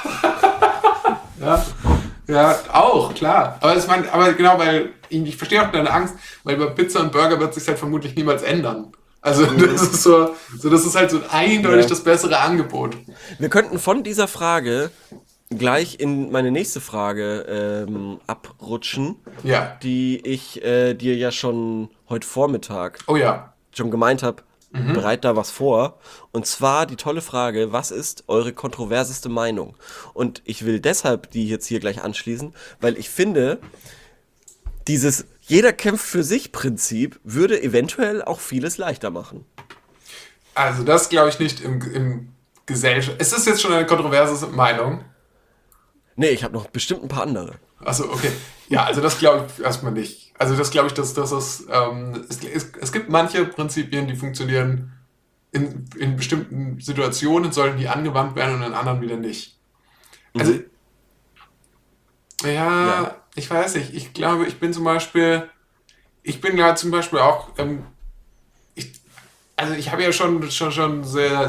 Ja, ja, auch, klar. Aber genau, weil ich verstehe auch deine Angst, weil bei Pizza und Burger wird sich halt vermutlich niemals ändern. Also das ist das ist halt so eindeutig Ja. das bessere Angebot. Wir könnten von dieser Frage gleich in meine nächste Frage abrutschen, Ja. die ich dir ja schon heute Vormittag Oh ja. schon gemeint habe, bereit da was vor. Und zwar die tolle Frage, was ist eure kontroverseste Meinung? Und ich will deshalb die jetzt hier gleich anschließen, weil ich finde, dieses jeder kämpft für sich Prinzip würde eventuell auch vieles leichter machen. Also das glaube ich nicht im Gesellschaft. Ist das jetzt schon eine kontroverse Meinung? Nee, ich habe noch bestimmt ein paar andere. Also okay. Ja, also das glaube ich erstmal nicht. Also das glaube ich, dass es gibt manche Prinzipien, die funktionieren in bestimmten Situationen, sollen die angewandt werden und in anderen wieder nicht. Also ja, ich weiß nicht. Ich glaube, ich bin ja zum Beispiel auch, ich habe ja schon sehr,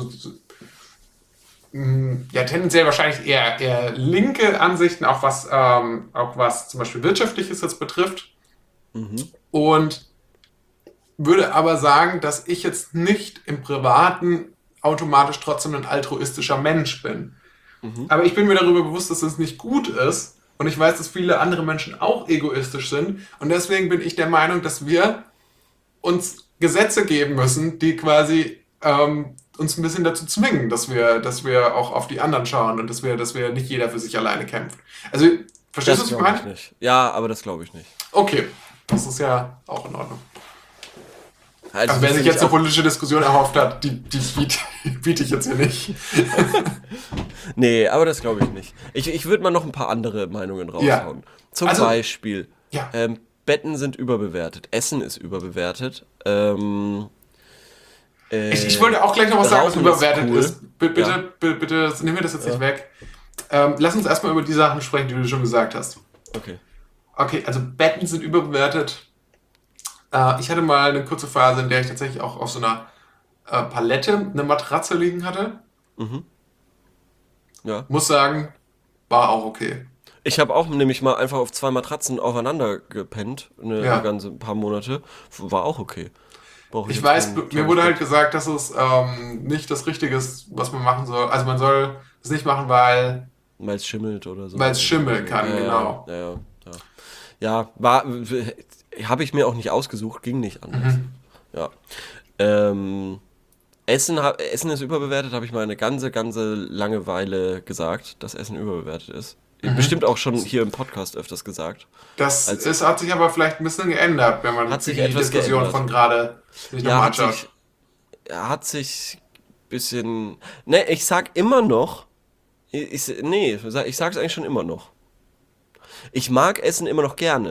ja, tendenziell wahrscheinlich eher linke Ansichten, auch was zum Beispiel Wirtschaftliches jetzt betrifft. Und würde aber sagen, dass ich jetzt nicht im Privaten automatisch trotzdem ein altruistischer Mensch bin. Aber ich bin mir darüber bewusst, dass das nicht gut ist. Und ich weiß, dass viele andere Menschen auch egoistisch sind. Und deswegen bin ich der Meinung, dass wir uns Gesetze geben müssen, die quasi uns ein bisschen dazu zwingen, dass wir auch auf die anderen schauen und dass wir nicht jeder für sich alleine kämpft. Also, verstehst du, was ich glaube ich meine? nicht. Ja, aber das glaube ich nicht. Okay, das ist ja auch in Ordnung. Also, Also wer das sich finde jetzt ich eine politische Diskussion erhofft hat, die biete ich jetzt hier nicht. Nee, aber das glaube ich nicht. Ich würde mal noch ein paar andere Meinungen raushauen. Zum Also- Beispiel, Ja. Betten sind überbewertet, Essen ist überbewertet. Ich wollte auch gleich noch was sagen, was Rauchen ist überwertet cool. ist. Bitte, Ja. bitte, nimm mir das jetzt nicht weg. Lass uns erstmal über die Sachen sprechen, die du schon gesagt hast. Okay. Okay, also Betten sind überbewertet. Ich hatte mal eine kurze Phase, in der ich tatsächlich auch auf so einer Palette eine Matratze liegen hatte. Ja. Muss sagen, war auch okay. Ich habe auch nämlich mal einfach auf 2 Matratzen aufeinander gepennt, Ja. ein paar Monate. War auch okay. Brauch Ich jetzt weiß, kein mir kleines wurde Bett. halt gesagt, dass es nicht das Richtige ist, was man machen soll. Also man soll es nicht machen, weil Weil es schimmelt oder so. Weil es schimmeln kann, genau. Ja, habe ich mir auch nicht ausgesucht, ging nicht anders. Ja. Essen ist überbewertet, habe ich mal eine ganze lange Weile gesagt, dass Essen überbewertet ist. Bestimmt auch schon hier im Podcast öfters gesagt. hat sich aber vielleicht ein bisschen geändert, wenn man Hat sich die etwas Diskussion geändert. von gerade sich Ja, nochmal hat anschaut. sich bisschen. Ne, ich sag immer noch. Ich sag's eigentlich schon immer noch. Ich mag Essen immer noch gerne.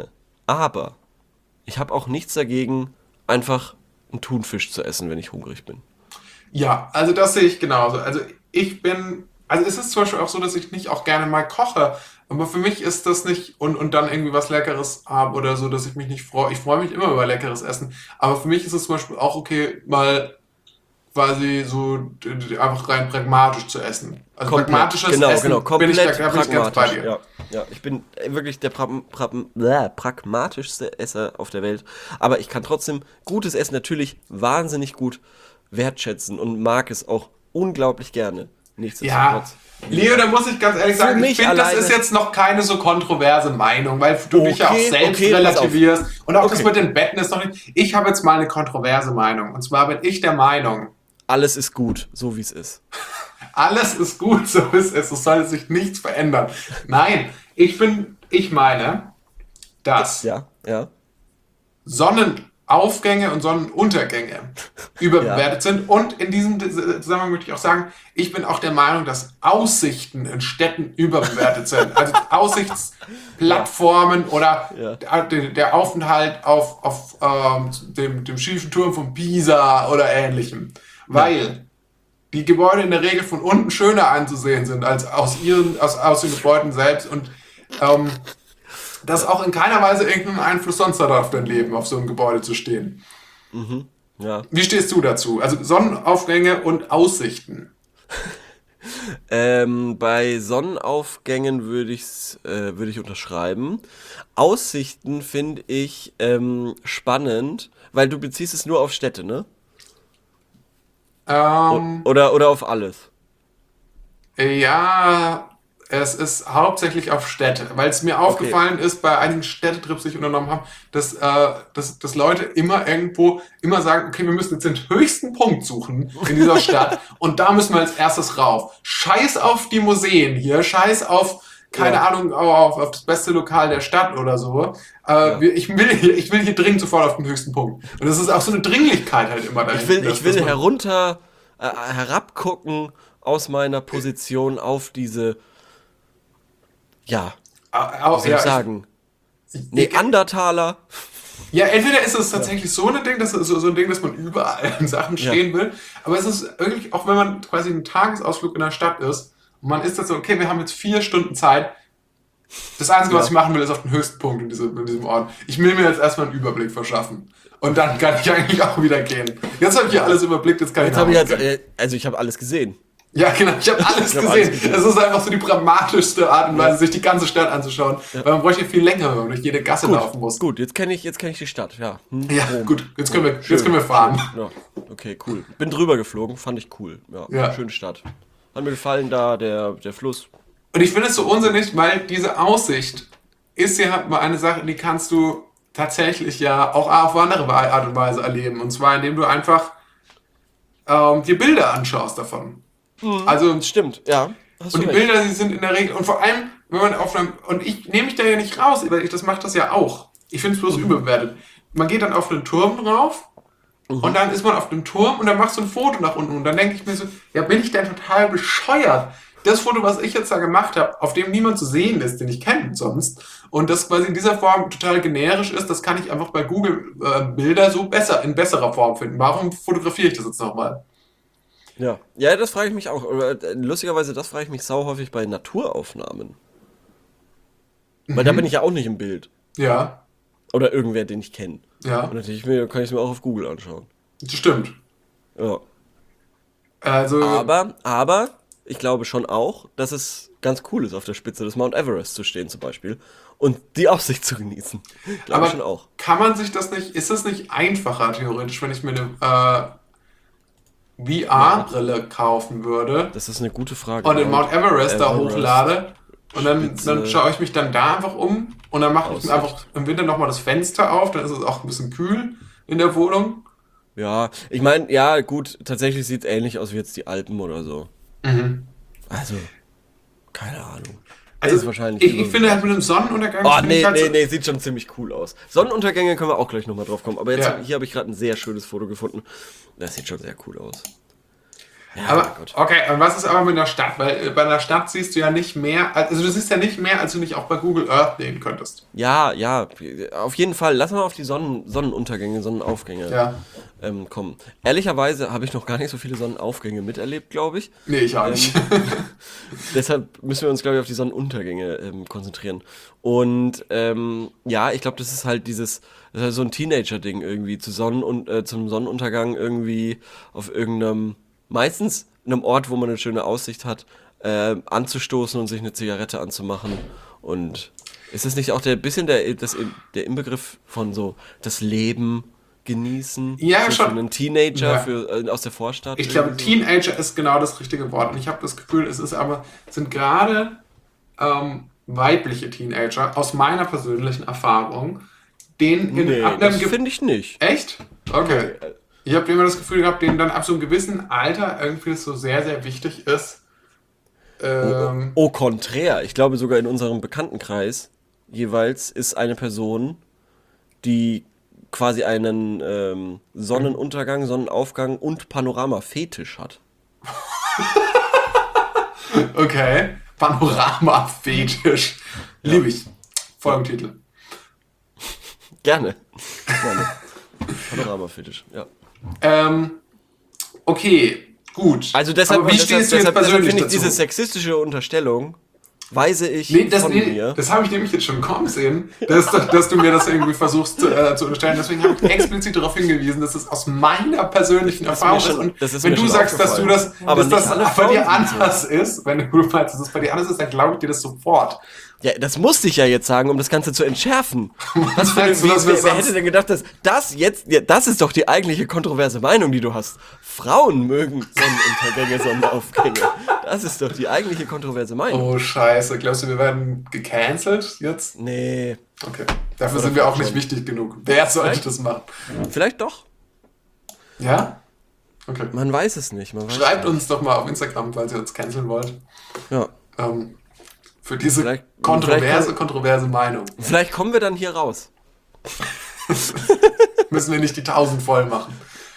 Aber ich habe auch nichts dagegen, einfach einen Thunfisch zu essen, wenn ich hungrig bin. Ja, also das sehe ich genauso. Also es ist zum Beispiel auch so, dass ich nicht auch gerne mal koche, aber für mich ist das nicht und dann irgendwie was Leckeres habe oder so, dass ich mich nicht freue. Ich freue mich immer über leckeres Essen, aber für mich ist es zum Beispiel auch okay, mal quasi so einfach rein pragmatisch zu essen. Also Komplett, pragmatisches genau, Essen komplett da bin ich ganz bei pragmatisch. dir. Ja, ja, ich bin wirklich der pragmatischste Esser auf der Welt. Aber ich kann trotzdem gutes Essen natürlich wahnsinnig gut wertschätzen und mag es auch unglaublich gerne. Ja, Nichtsdestotrotz. Leo, da muss ich ganz ehrlich Für sagen, ich mich finde, das alleine. ist jetzt noch keine so kontroverse Meinung, weil du dich ja auch Okay, selbst okay, pass auf. relativierst und auch das Okay. mit den Betten ist noch nicht. Ich habe jetzt mal eine kontroverse Meinung und zwar bin ich der Meinung, Alles ist gut, so wie es ist. alles ist gut, so ist es, es soll sich nichts verändern. Nein, ich meine, dass Ja, ja. Sonnenaufgänge und Sonnenuntergänge überbewertet sind. Und in diesem Zusammenhang möchte ich auch sagen, ich bin auch der Meinung, dass Aussichten in Städten überbewertet sind. Also Aussichtsplattformen oder Ja. der Aufenthalt auf dem schiefen Turm von Pisa oder ähnlichem. Weil die Gebäude in der Regel von unten schöner anzusehen sind als aus den Gebäuden selbst und das auch in keiner Weise irgendeinen Einfluss sonst hat auf dein Leben, auf so einem Gebäude zu stehen. Ja. Wie stehst du dazu? Also Sonnenaufgänge und Aussichten. Bei Sonnenaufgängen würde ich unterschreiben. Aussichten finde ich spannend, weil du beziehst es nur auf Städte, ne? Ähm, Oder auf alles. ja, es ist hauptsächlich auf Städte, weil es mir aufgefallen ist bei einigen Städtetrips, die ich unternommen habe, dass Leute immer sagen, okay, wir müssen jetzt den höchsten Punkt suchen in dieser Stadt und da müssen wir als erstes rauf. Scheiß auf die Museen hier, scheiß auf, keine Ja. Ahnung, auf das beste Lokal der Stadt oder so. Ja. Ich will hier dringend sofort auf den höchsten Punkt. Und das ist auch so eine Dringlichkeit halt immer dahinter. Ich will herabgucken aus meiner Position auf diese, ja, wie soll ich sagen, Neandertaler. Ja, entweder ist es tatsächlich so ein Ding, so ein Ding, dass man überall in Sachen stehen will, aber es ist wirklich, auch wenn man quasi einen Tagesausflug in der Stadt ist und man ist jetzt so, okay, wir haben jetzt 4 Stunden Zeit, das Einzige, was ich machen will, ist auf den höchsten Punkt in diesem Ort. Ich will mir jetzt erstmal einen Überblick verschaffen. Und dann kann ich eigentlich auch wieder gehen. Jetzt habe ich hier alles überblickt, jetzt kann ich Jetzt nach habe ich Hause gehen. also ich habe alles gesehen. Ja, genau, ich habe alles Ich hab gesehen. alles gesehen. Es ist einfach so die pragmatischste Art und Weise, sich die ganze Stadt anzuschauen. Weil man bräuchte viel länger, wenn man durch jede Gasse laufen muss. Gut, jetzt kenne ich die Stadt, ja. Ja, Rom. gut, jetzt können wir fahren. Ja, okay, cool. Bin drüber geflogen, fand ich cool. Ja, Ja. schöne Stadt. Hat mir gefallen da, der Fluss. Und ich finde es so unsinnig, weil diese Aussicht ist ja mal eine Sache, die kannst du tatsächlich ja auch auf andere Art und Weise erleben. Und zwar, indem du einfach dir Bilder anschaust davon. Also, Stimmt, ja. Hast und du die recht. Bilder, die sind in der Regel, und vor allem, wenn man auf einem, und ich nehme mich da ja nicht raus, weil das macht das ja auch. Ich finde es bloß überbewertet. Man geht dann auf einen Turm drauf und dann ist man auf dem Turm und dann machst du ein Foto nach unten und dann denke ich mir so, ja, bin ich denn total bescheuert? Das Foto, was ich jetzt da gemacht habe, auf dem niemand zu sehen ist, den ich kenne sonst, und das quasi in dieser Form total generisch ist, das kann ich einfach bei Google Bilder so in besserer Form finden. Warum fotografiere ich das jetzt nochmal? Ja. Ja, das frage ich mich auch. Oder, lustigerweise, das frage ich mich sau häufig bei Naturaufnahmen. Weil da bin ich ja auch nicht im Bild. Ja, Oder irgendwer, den ich kenne. ja, Und natürlich kann ich es mir auch auf Google anschauen. das stimmt. Ja. Also, Aber ich glaube schon auch, dass es ganz cool ist, auf der Spitze des Mount Everest zu stehen zum Beispiel und die Aussicht zu genießen. Glaube ich schon auch. kann man sich das nicht, ist es nicht einfacher theoretisch, wenn ich mir eine VR-Brille kaufen würde Das ist eine gute Frage. und den Mount Everest da Everest, hochlade und dann Spitze, schaue ich mich dann da einfach um und dann mache ich mir Aussicht. einfach im Winter nochmal das Fenster auf, dann ist es auch ein bisschen kühl in der Wohnung. Ja, ich meine, ja, gut, tatsächlich sieht es ähnlich aus wie jetzt die Alpen oder so. Also, keine Ahnung. Also Ist wahrscheinlich ich finde halt mit dem Sonnenuntergang Oh, finde ich halt so, nee, sieht schon ziemlich cool aus. Sonnenuntergänge können wir auch gleich nochmal drauf kommen. Aber jetzt Ja. hier habe ich gerade ein sehr schönes Foto gefunden. Das sieht schon sehr cool aus. Ja, Aber, mein Gott. okay, und was ist aber mit der Stadt? Weil bei der Stadt siehst du ja nicht mehr, also du siehst ja nicht mehr, als du nicht auch bei Google Earth sehen könntest. Ja, auf jeden Fall. Lass mal auf die Sonnenuntergänge, Sonnenaufgänge Ja. kommen. Ehrlicherweise habe ich noch gar nicht so viele Sonnenaufgänge miterlebt, glaube ich. Nee, ich auch nicht. Deshalb müssen wir uns, glaube ich, auf die Sonnenuntergänge konzentrieren. Und ja, ich glaube, das ist halt so ein Teenager-Ding irgendwie, zum Sonnenuntergang irgendwie auf irgendeinem, meistens einem Ort, wo man eine schöne Aussicht hat, anzustoßen und sich eine Zigarette anzumachen. Und ist das nicht auch der Inbegriff von so das Leben genießen? Ja, so schon. Für einen Teenager Ja. aus der Vorstadt? Ich glaube, irgendwie so? Teenager ist genau das richtige Wort. Und ich habe das Gefühl, sind gerade weibliche Teenager aus meiner persönlichen Erfahrung, denen in ab Das einem finde ich nicht. Echt? Okay. Ich habe immer das Gefühl gehabt, denen dann ab so einem gewissen Alter irgendwie das so sehr, sehr wichtig ist. Au contraire. Ich glaube sogar in unserem Bekanntenkreis jeweils ist eine Person, die quasi einen Sonnenuntergang, Sonnenaufgang und Panorama-Fetisch hat. Okay. Panorama-Fetisch. Liebe ich. Folgentitel. Gerne. Panorama-Fetisch, ja. Okay, gut. Also deshalb, Aber wie stehst du jetzt deshalb persönlich finde ich dazu? diese sexistische Unterstellung, weise ich von mir. Das habe ich nämlich jetzt schon kommen sehen, dass du mir das irgendwie versuchst zu unterstellen. Deswegen habe ich explizit darauf hingewiesen, dass es aus meiner persönlichen Erfahrung ist. Und das ist wenn mir du schon sagst, dass du das, Aber dass nicht das alle bei Frauen dir sind anders ist, wenn du meinst, dass es bei dir anders ist, dann glaube ich dir das sofort. Ja, das musste ich ja jetzt sagen, um das Ganze zu entschärfen. Meinst du, dass wir Wer sonst- hätte denn gedacht, dass das ist doch die eigentliche kontroverse Meinung, die du hast. Frauen mögen Sonnenuntergänge, Sonnenaufgänge. Das ist doch die eigentliche kontroverse Meinung. Oh, scheiße. Glaubst du, wir werden gecancelt jetzt? Nee, Okay. Dafür Oder sind wir auch schon. nicht wichtig genug. Wer sollte Vielleicht. das machen? vielleicht doch. Ja? Okay. Man weiß es nicht. Man weiß Schreibt es nicht. uns doch mal auf Instagram, falls ihr uns canceln wollt. Ja. Für diese Vielleicht- kontroverse Meinung. Vielleicht kommen wir dann hier raus. Müssen wir nicht die 1000 voll machen.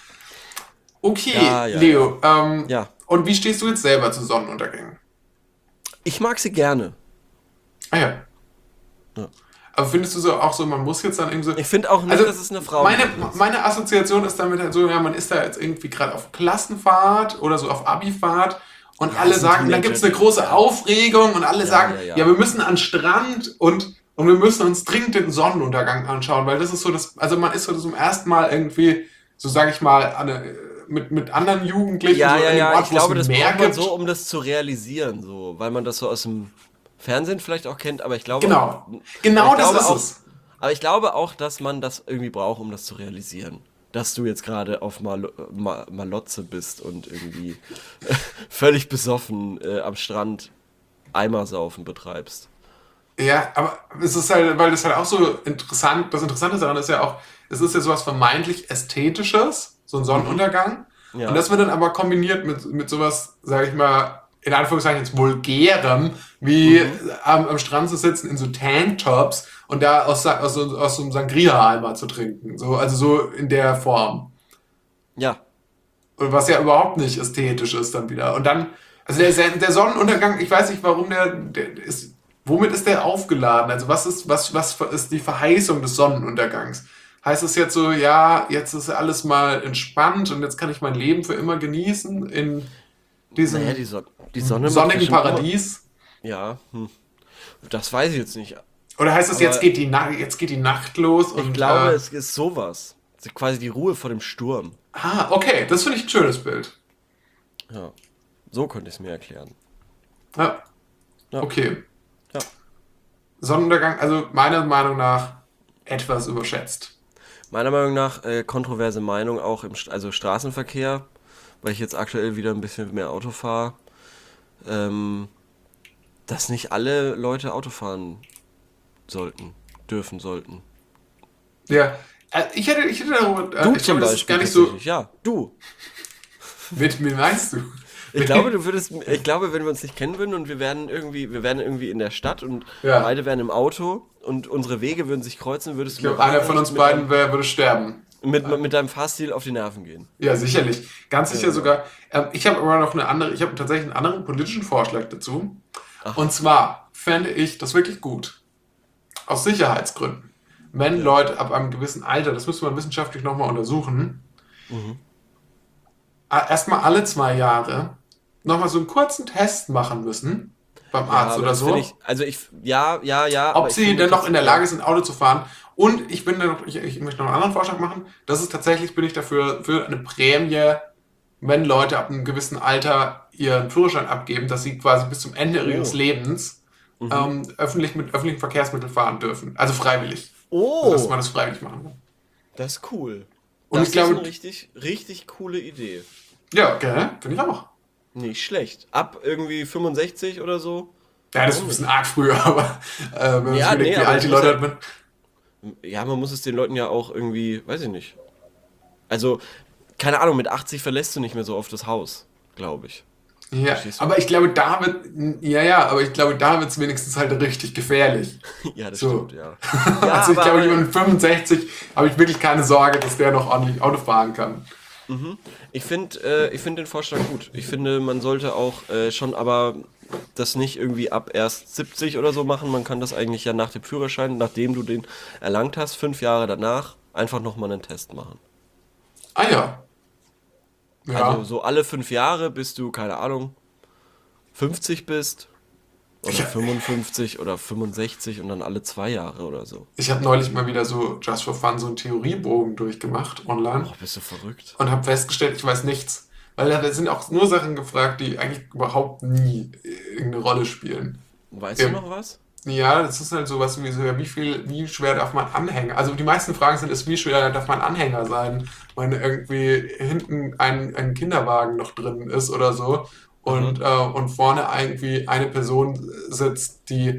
Okay, Ja, ja, Leo. Ja. Und wie stehst du jetzt selber zu Sonnenuntergängen? Ich mag sie gerne. Ah ja. Ja. Aber findest du auch so, man muss jetzt dann irgendwie so... Ich finde auch nicht, Also, dass es eine Frau meine Assoziation ist damit halt so, ja, man ist da jetzt irgendwie gerade auf Klassenfahrt oder so auf Abifahrt und alle ist ein sagen, dann gibt es eine Teenager-Ding, große Aufregung und alle sagen, ja. ja, wir müssen an den Strand und wir müssen uns dringend den Sonnenuntergang anschauen, weil das ist so das, also man ist so zum ersten Mal irgendwie, so sage ich mal, mit anderen Jugendlichen Ja, so ja, an dem ja, Ort, ich wo es glaube, das Meer braucht man gibt. so, um das zu realisieren, so, weil man das so aus dem Fernsehen vielleicht auch kennt, aber ich glaube Genau. auch, Genau aber ich das glaube ist auch, es. Aber ich glaube auch, dass man das irgendwie braucht, um das zu realisieren. Dass du jetzt gerade auf Malotze bist und irgendwie völlig besoffen am Strand Eimersaufen betreibst. Ja, aber es ist halt, weil das halt auch so interessant, das Interessante daran ist ja auch, es ist ja sowas vermeintlich Ästhetisches, so ein Sonnenuntergang. Ja. Und das wird dann aber kombiniert mit sowas, sag ich mal, in Anführungszeichen jetzt Vulgärem, wie am Strand zu sitzen in so Tanktops und da aus so einem Sangria-Eimer zu trinken. So, also so in der Form. Ja, Und was ja überhaupt nicht ästhetisch ist dann wieder. Und dann, also der Sonnenuntergang, ich weiß nicht, warum der ist, womit ist der aufgeladen? Also was ist die Verheißung des Sonnenuntergangs? Heißt es jetzt so, ja, jetzt ist alles mal entspannt und jetzt kann ich mein Leben für immer genießen in diesem naja, die Sonne macht sonnigen bestimmt Paradies? Ja, das weiß ich jetzt nicht. Oder heißt es, Aber jetzt geht die Nacht los? Ich und glaube, es ist sowas. Quasi die Ruhe vor dem Sturm. okay, das finde ich ein schönes Bild. Ja, so könnte ich es mir erklären. Ja. Ja. Okay. Ja. Sonnenuntergang, also meiner Meinung nach etwas überschätzt. Meiner Meinung nach kontroverse Meinung auch also Straßenverkehr, weil ich jetzt aktuell wieder ein bisschen mehr Auto fahre, dass nicht alle Leute Auto fahren dürfen sollten. Ja, ich hätte darüber, Du ich zum glaube, das ist Beispiel gar nicht so, tatsächlich, ja, du. mit mir meinst du? Ich glaube, wenn wir uns nicht kennen würden und wir wären irgendwie in der Stadt und beide wären im Auto und unsere Wege würden sich kreuzen, würdest Ich du glaube, einer von uns beiden würde sterben. Mit deinem Fahrstil auf die Nerven gehen. Ja, sicherlich. Ganz sicher Ja. sogar. Ich habe aber noch ich habe tatsächlich einen anderen politischen Vorschlag dazu. Aha. Und zwar fände ich das wirklich gut, aus Sicherheitsgründen, wenn Ja. Leute ab einem gewissen Alter, das müsste man wissenschaftlich nochmal untersuchen, Mhm. erstmal alle 2 Jahre nochmal so einen kurzen Test machen müssen beim Ja, Arzt aber oder das finde so, ich, also ja, aber ob ich sie finde denn noch in der Lage ja. sind, Auto zu fahren. Und ich möchte noch einen anderen Vorschlag machen. Das ist tatsächlich, bin ich dafür, für eine Prämie, wenn Leute ab einem gewissen Alter ihren Führerschein abgeben, dass sie quasi bis zum Ende ihres Oh. Lebens Mhm. mit öffentlichen Verkehrsmitteln fahren dürfen. Also freiwillig. Also, dass man Oh, das freiwillig machen kann. das ist cool. Und ich Das ist eine glaube, richtig coole Idee. ja, gell? Finde ich auch. Nicht schlecht. Ab irgendwie 65 oder so? Ja, das ist ein Warum bisschen nicht? arg früher, aber wenn man sich Ja, nee, überlegt, wie aber alt es die muss Leute ja, halt sind. ja, man muss es den Leuten ja auch irgendwie, weiß ich nicht. Also, keine Ahnung, mit 80 verlässt du nicht mehr so oft das Haus, glaube ich. Ja, Verstehst du? aber ich glaube, aber ich glaube, da wird es wenigstens halt richtig gefährlich. Ja, das So. stimmt, ja. Ja, Also ich glaube, aber jemand mit 65 habe ich wirklich keine Sorge, dass der noch ordentlich Auto fahren kann. ich find den Vorschlag gut. Ich finde, man sollte auch schon aber das nicht irgendwie ab erst 70 oder so machen. Man kann das eigentlich ja nach dem Führerschein, nachdem du den erlangt hast, 5 Jahre danach, einfach nochmal einen Test machen. Ah ja. Also Ja. so alle 5 Jahre, bis du, keine Ahnung, 50 bist Ich, oder 55 oder 65 und dann alle 2 Jahre oder so. ich habe neulich mal wieder so just for fun so einen Theoriebogen durchgemacht online Oh, bist du verrückt? und habe festgestellt, ich weiß nichts. Weil da sind auch nur Sachen gefragt, die eigentlich überhaupt nie irgendeine Rolle spielen. Weißt du Ähm, noch was? Ja, das ist halt sowas wie so, ja, wie schwer darf man Anhänger? Also die meisten Fragen sind, wie schwer darf man Anhänger sein, wenn irgendwie hinten ein Kinderwagen noch drin ist oder so Aha. und vorne irgendwie eine Person sitzt, die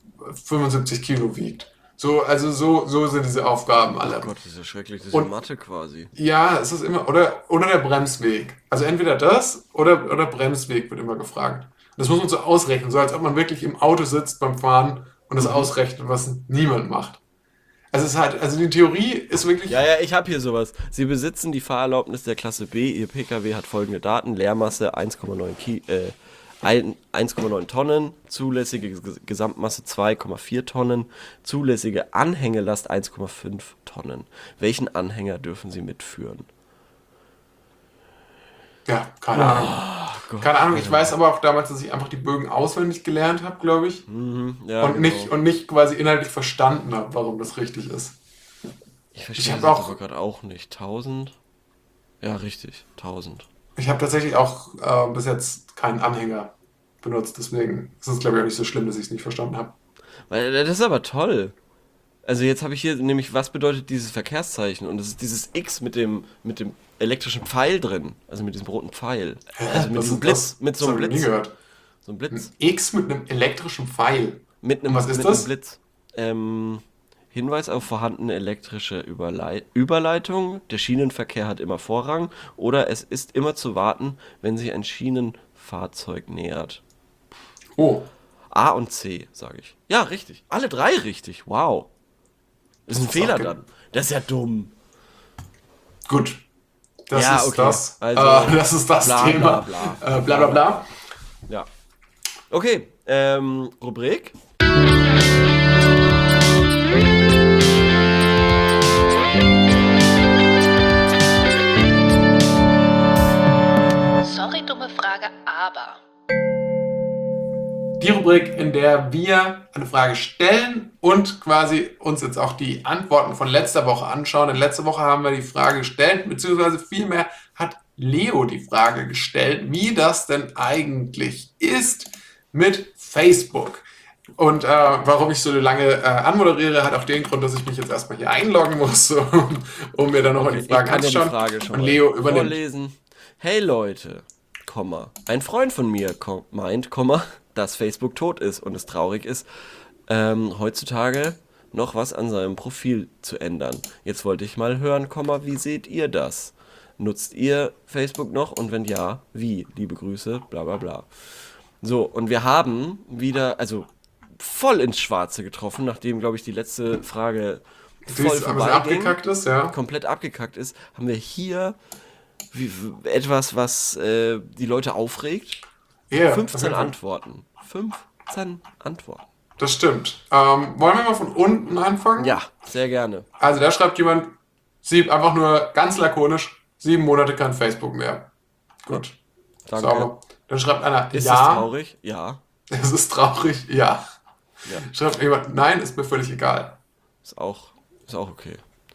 75 Kilo wiegt. So sind diese Aufgaben Oh alle. Gott, das ist ja schrecklich. Das ist ja Und Mathe quasi. ja, es ist immer, oder der Bremsweg. Also entweder das oder Bremsweg wird immer gefragt. Das muss man so ausrechnen, so als ob man wirklich im Auto sitzt beim Fahren und das Mhm. ausrechnet, was niemand macht. Also es ist halt, also die Theorie ist Ja, wirklich, ja, ich habe hier sowas. Sie besitzen die Fahrerlaubnis der Klasse B. Ihr Pkw hat folgende Daten: Leermasse 1,9 Tonnen, zulässige Gesamtmasse 2,4 Tonnen, zulässige Anhängelast 1,5 Tonnen. Welchen Anhänger dürfen Sie mitführen? ja, keine Ahnung. Gott, Keine Ahnung, ich warte mal. weiß aber auch damals, dass ich einfach die Bögen auswendig gelernt habe, glaube ich. Mhm, ja, genau. Und nicht quasi inhaltlich verstanden habe, warum das richtig ist. Ich Ich verstehe das habe jetzt aber auch, gerade auch nicht. 1000? Ja, richtig. 1000. ich habe tatsächlich auch bis jetzt keinen Anhänger benutzt, deswegen ist es, glaube ich, auch nicht so schlimm, dass ich es nicht verstanden habe. Weil, das ist aber toll. Also jetzt habe ich hier nämlich, was bedeutet dieses Verkehrszeichen? Und das ist dieses X mit dem elektrischen Pfeil drin. Also mit diesem roten Pfeil. Hä? Also mit Was diesem ist Blitz. das? Mit Das so einem habe ich noch nie Blitz. gehört. So ein Ein Blitz. X mit einem elektrischen Pfeil. Und was ist Mit einem das? Blitz. Hinweis auf vorhandene elektrische Überleitung. Der Schienenverkehr hat immer Vorrang. Oder es ist immer zu warten, wenn sich ein Schienenfahrzeug nähert. Oh, A und C, sage ich. Ja, richtig. Alle drei richtig. Wow. Das ist ein das ist auch Fehler dann. Das ist ja dumm. gut. Ja, okay. Also, Das ist das bla bla Thema. bla. Bla bla bla. Ja. Okay, Rubrik. Sorry, dumme Frage, aber. Die Rubrik, in der wir eine Frage stellen und quasi uns jetzt auch die Antworten von letzter Woche anschauen. Denn letzte Woche haben wir die Frage gestellt, beziehungsweise vielmehr hat Leo die Frage gestellt, wie das denn eigentlich ist mit Facebook. Und warum ich so lange anmoderiere, hat auch den Grund, dass ich mich jetzt erstmal hier einloggen muss, um mir dann nochmal Okay, die ich Fragen kann ja die anzuschauen. Frage schon Und mal Leo übernimmt. vorlesen. Hey Leute, ein Freund von mir meint, dass Facebook tot ist und es traurig ist, heutzutage noch was an seinem Profil zu ändern. Jetzt wollte ich mal hören, wie seht ihr das? Nutzt ihr Facebook noch und wenn ja, wie? Liebe Grüße, bla bla bla. So, und wir haben wieder, also voll ins Schwarze getroffen, nachdem, glaube ich, die letzte Frage Die voll ist ein bisschen vorbeigehen, abgekackt ist, ja. komplett abgekackt ist, haben wir hier etwas, was die Leute aufregt. Ja, auf 15 jeden Fall. Antworten. 15 Antworten. Das stimmt. Wollen wir mal von unten anfangen? Ja, sehr gerne. Also da schreibt jemand, einfach nur ganz lakonisch, 7 Monate kein Facebook mehr. Gut, Danke. sauber. Dann schreibt einer, Ist ja, das traurig? Ja. es ist traurig, ja. Ja. Schreibt jemand, nein, ist mir völlig egal. Ist auch okay.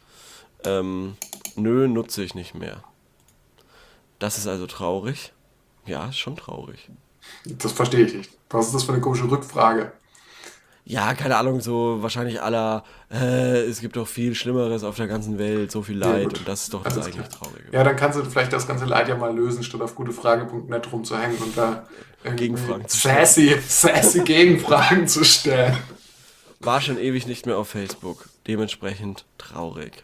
Nö, nutze ich nicht mehr. Das ist also traurig. Ja, ist schon traurig. Das verstehe ich nicht. Was ist das für eine komische Rückfrage? Ja, keine Ahnung, so wahrscheinlich es gibt doch viel Schlimmeres auf der ganzen Welt, so viel Leid gut. und das ist doch das Alles eigentlich klar. Traurige. Ja, dann kannst du vielleicht das ganze Leid ja mal lösen, statt auf gutefrage.net rumzuhängen und da irgendwie Gegenfragen zu stellen. sassy Gegenfragen zu stellen. War schon ewig nicht mehr auf Facebook, dementsprechend traurig.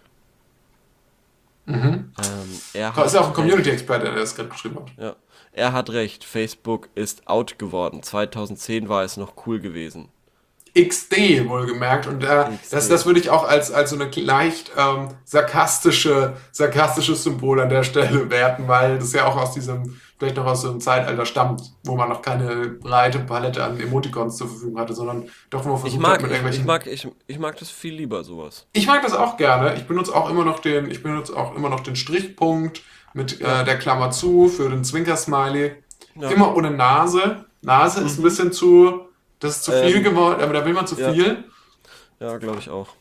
Er Das ist ja auch ein hat Community-Experte, der das gerade geschrieben hat. Ja. Er hat recht, Facebook ist out geworden. 2010 war es noch cool gewesen. XD wohlgemerkt. Und das würde ich auch als so eine leicht sarkastisches Symbol an der Stelle werten, weil das ja auch vielleicht noch aus so einem Zeitalter stammt, wo man noch keine breite Palette an Emoticons zur Verfügung hatte, sondern doch nur versucht hat mit irgendwelchen. Ich mag das viel lieber, sowas. Ich mag das auch gerne. Ich benutze auch immer noch den Strichpunkt mit der Klammer zu für den Zwinker-Smiley. Ja. Immer ohne Nase. Nase ist ein bisschen zu. Das ist zu viel geworden, aber da will man zu ja. viel. Ja, glaube ich auch.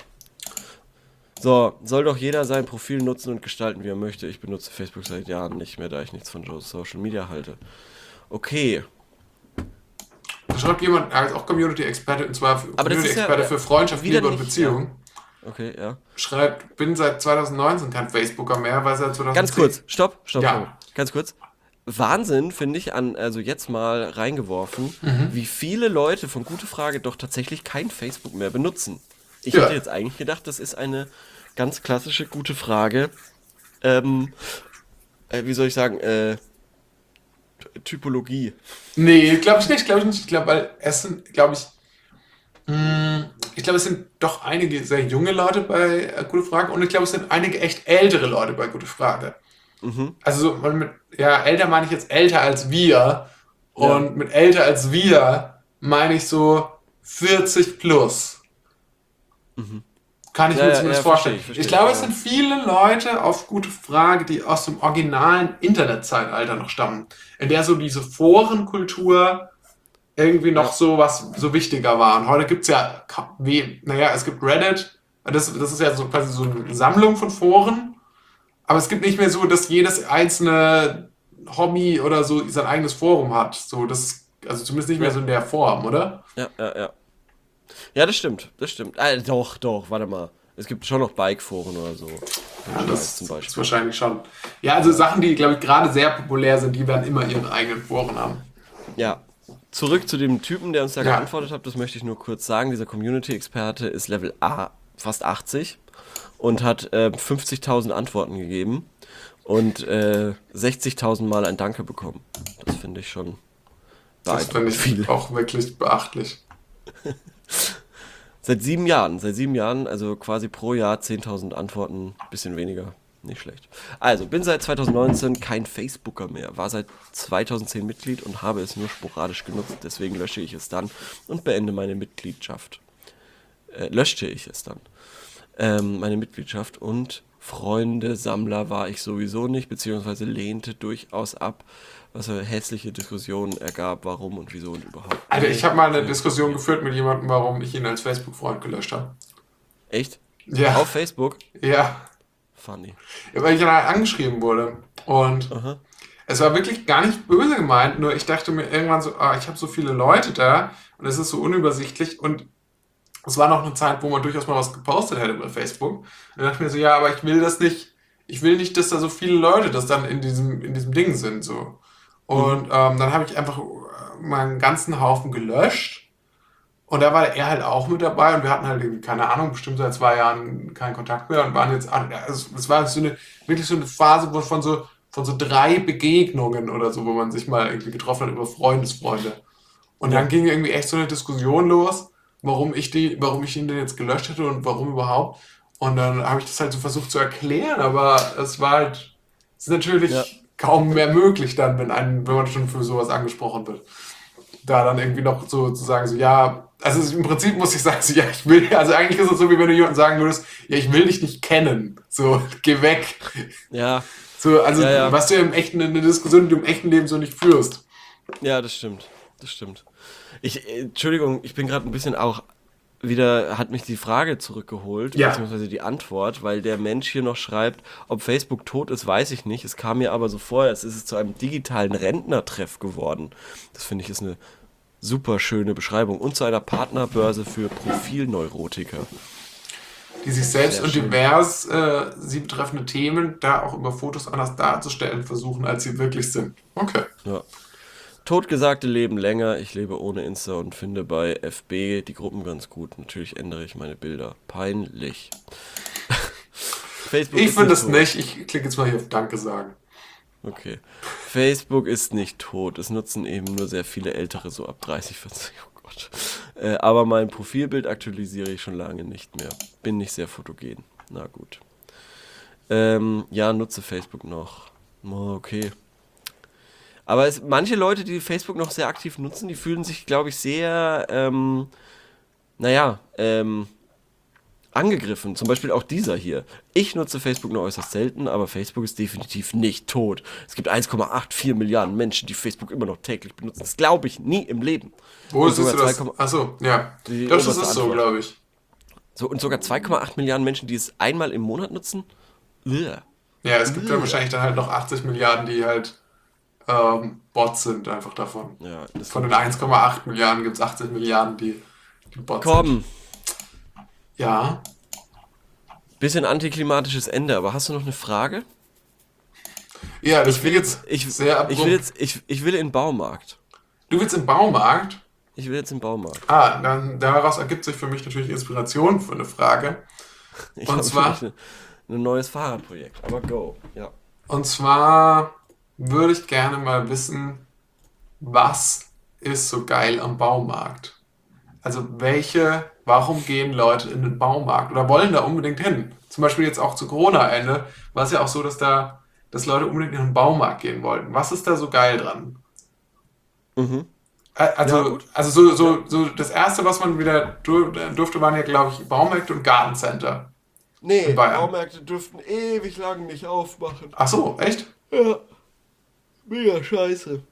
So, soll doch jeder sein Profil nutzen und gestalten, wie er möchte. Ich benutze Facebook seit Jahren nicht mehr, da ich nichts von Social Media halte. Okay. Da schreibt jemand, er ist auch Community-Experte, und zwar Aber das ist Community-Experte ja für Freundschaft, wieder Liebe und nicht- Beziehung. Okay, ja. Schreibt, bin seit 2019 kein Facebooker mehr, weil seit 2010... Ganz kurz, stopp. Ja. Ganz kurz. Wahnsinn, finde ich, also jetzt mal reingeworfen, wie viele Leute von Gute Frage doch tatsächlich kein Facebook mehr benutzen. Ich Ja. hätte jetzt eigentlich gedacht, das ist eine ganz klassische Gute Frage. Wie soll ich sagen, Typologie. Nee, glaube ich nicht. Ich glaube, weil es sind, es sind doch einige sehr junge Leute bei Gute Frage und ich glaube, es sind einige echt ältere Leute bei Gute Frage. Also älter meine ich jetzt älter als wir und mit älter als wir meine ich so 40 plus. Kann ich Ja, mir ja, zumindest ja, vorstellen. verstehe Ich ich, glaube, ja. es sind viele Leute auf Gute Frage, die aus dem originalen Internetzeitalter noch stammen, in der so diese Forenkultur irgendwie noch so wichtiger war. Und heute gibt es ja, es gibt Reddit, das ist ja so quasi so eine Sammlung von Foren, aber es gibt nicht mehr so, dass jedes einzelne Hobby oder so sein eigenes Forum hat. So, also zumindest nicht mehr so in der Form, oder? Ja. Ja, das stimmt. Doch, warte mal. Es gibt schon noch Bike-Foren oder so. Ja, das zum ist Beispiel. wahrscheinlich schon. Ja, also Sachen, die, glaube ich, gerade sehr populär sind, die werden immer ihren eigenen Foren haben. Ja. Zurück zu dem Typen, der uns da Ja. geantwortet hat, das möchte ich nur kurz sagen. Dieser Community-Experte ist Level A, fast 80 und hat 50.000 Antworten gegeben und 60.000 Mal ein Danke bekommen. Das finde ich schon Das finde ich viel. auch wirklich beachtlich. Seit 7 Jahren, also quasi pro Jahr 10.000 Antworten, bisschen weniger, nicht schlecht. Also, bin seit 2019 kein Facebooker mehr, war seit 2010 Mitglied und habe es nur sporadisch genutzt, deswegen lösche ich es dann und beende meine Mitgliedschaft. Meine Mitgliedschaft und Freunde, Sammler war ich sowieso nicht, beziehungsweise lehnte durchaus ab, was eine hässliche Diskussion ergab, warum und wieso und überhaupt. Alter, ich habe mal eine Diskussion geführt mit jemandem, warum ich ihn als Facebook-Freund gelöscht habe. Echt? Ja. Auf Facebook? Ja. Funny. Ja, weil ich dann halt angeschrieben wurde. Und Aha. es war wirklich gar nicht böse gemeint, nur ich dachte mir irgendwann so, ich habe so viele Leute da und es ist so unübersichtlich und es war noch eine Zeit, wo man durchaus mal was gepostet hätte bei Facebook. Und dann dachte ich mir so, ja, aber ich will nicht, dass da so viele Leute das dann in diesem Ding sind, so. Und dann habe ich einfach meinen ganzen Haufen gelöscht. Und da war er halt auch mit dabei und wir hatten halt irgendwie, keine Ahnung, bestimmt seit 2 Jahren keinen Kontakt mehr und waren jetzt, es war wirklich so eine Phase von so 3 Begegnungen oder so, wo man sich mal irgendwie getroffen hat über Freundesfreunde. Und dann ging irgendwie echt so eine Diskussion los warum ich ihn denn jetzt gelöscht hätte und warum überhaupt. Und dann habe ich das halt so versucht zu erklären, aber es ist Ja, natürlich kaum mehr möglich dann, wenn man schon für sowas angesprochen wird. Da dann irgendwie noch so zu sagen, so, ja, also im Prinzip muss ich sagen, so, ja, also eigentlich ist es so, wie wenn du jemandem sagen würdest, ja, ich will dich nicht kennen. So, geh weg. ja, So, also, ja, ja, was du ja eine Diskussion, die du im echten Leben so nicht führst. ja, das stimmt. Das stimmt. Entschuldigung, ich bin gerade ein bisschen auch wieder, hat mich die Frage zurückgeholt, Ja, beziehungsweise die Antwort, weil der Mensch hier noch schreibt, ob Facebook tot ist, weiß ich nicht. Es kam mir aber so vor, als ist es zu einem digitalen Rentnertreff geworden. Das finde ich ist eine super schöne Beschreibung. Und zu einer Partnerbörse für Profilneurotiker. die sich selbst Sehr und schön. divers sie betreffende Themen da auch über Fotos anders darzustellen versuchen, als sie wirklich sind. Okay. Ja. Totgesagte leben länger. Ich lebe ohne Insta und finde bei FB die Gruppen ganz gut. Natürlich ändere ich meine Bilder. Peinlich. Facebook Ich ist finde nicht es tot. nicht. Ich klicke jetzt mal hier auf Danke sagen. Okay. Facebook ist nicht tot. Es nutzen eben nur sehr viele Ältere, so ab 30, 40. Oh Gott. Aber mein Profilbild aktualisiere ich schon lange nicht mehr. Bin nicht sehr fotogen. Na gut. Ja, nutze Facebook noch. Oh, okay. Aber manche Leute, die Facebook noch sehr aktiv nutzen, die fühlen sich, glaube ich, sehr, naja, angegriffen. Zum Beispiel auch dieser hier. Ich nutze Facebook nur äußerst selten, aber Facebook ist definitiv nicht tot. Es gibt 1,84 Milliarden Menschen, die Facebook immer noch täglich benutzen. Das glaube ich nie im Leben. Wo Und siehst sogar du 2, das? Achso, ja. die Das oberste ist so, Antwort. glaube ich. So, und sogar 2,8 Milliarden Menschen, die es einmal im Monat nutzen? Uah. Ja, es gibt dann Uah. wahrscheinlich dann halt noch 80 Milliarden, die halt Bots sind, einfach davon. Ja, das Von den glaube ich auch. 1,8 Milliarden gibt es 80 Milliarden, die Bots sind. Komm, Ja. bisschen antiklimatisches Ende, aber hast du noch eine Frage? Ja, das Ich will ging jetzt, jetzt ich, sehr ich will abrupt. jetzt, ich will in den Baumarkt. Du willst im Baumarkt? Ich will jetzt in den Baumarkt. Dann daraus ergibt sich für mich natürlich Inspiration für eine Frage. Ich Und habe nämlich zwar, ein neues Fahrradprojekt. Aber go. Ja. und zwar würde ich gerne mal wissen, was ist so geil am Baumarkt? Also warum gehen Leute in den Baumarkt oder wollen da unbedingt hin? Zum Beispiel jetzt auch zu Corona-Ende war es ja auch so, dass Leute unbedingt in den Baumarkt gehen wollten. Was ist da so geil dran? Mhm. Ja, Also, gut. also so, Ja. so das erste, was man wieder durfte, waren ja, glaube ich, Baumärkte und Gartencenter in Nee, Bayern. Baumärkte dürften ewig lang nicht aufmachen. Ach so, echt? Ja, mega scheiße.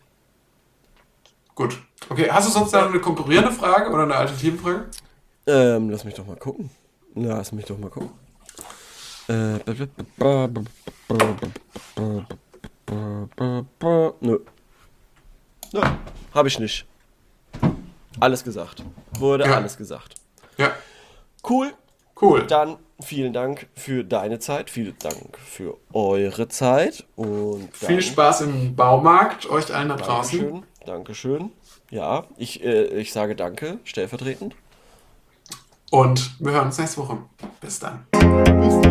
Gut. Okay, hast du sonst noch Ja. eine konkurrierende Frage oder eine Alternativfrage? Lass mich doch mal gucken. Lass mich doch mal gucken. Nö. Nö, hab ich nicht. Alles gesagt. Wurde Ja, alles gesagt. ja, Cool. cool. Dann vielen Dank für deine Zeit, vielen Dank für eure Zeit und Viel dann Spaß im Baumarkt, euch allen da draußen. Dankeschön, Dankeschön. Ja, ich sage Danke, stellvertretend. Und wir hören uns nächste Woche. Bis dann. Bis dann.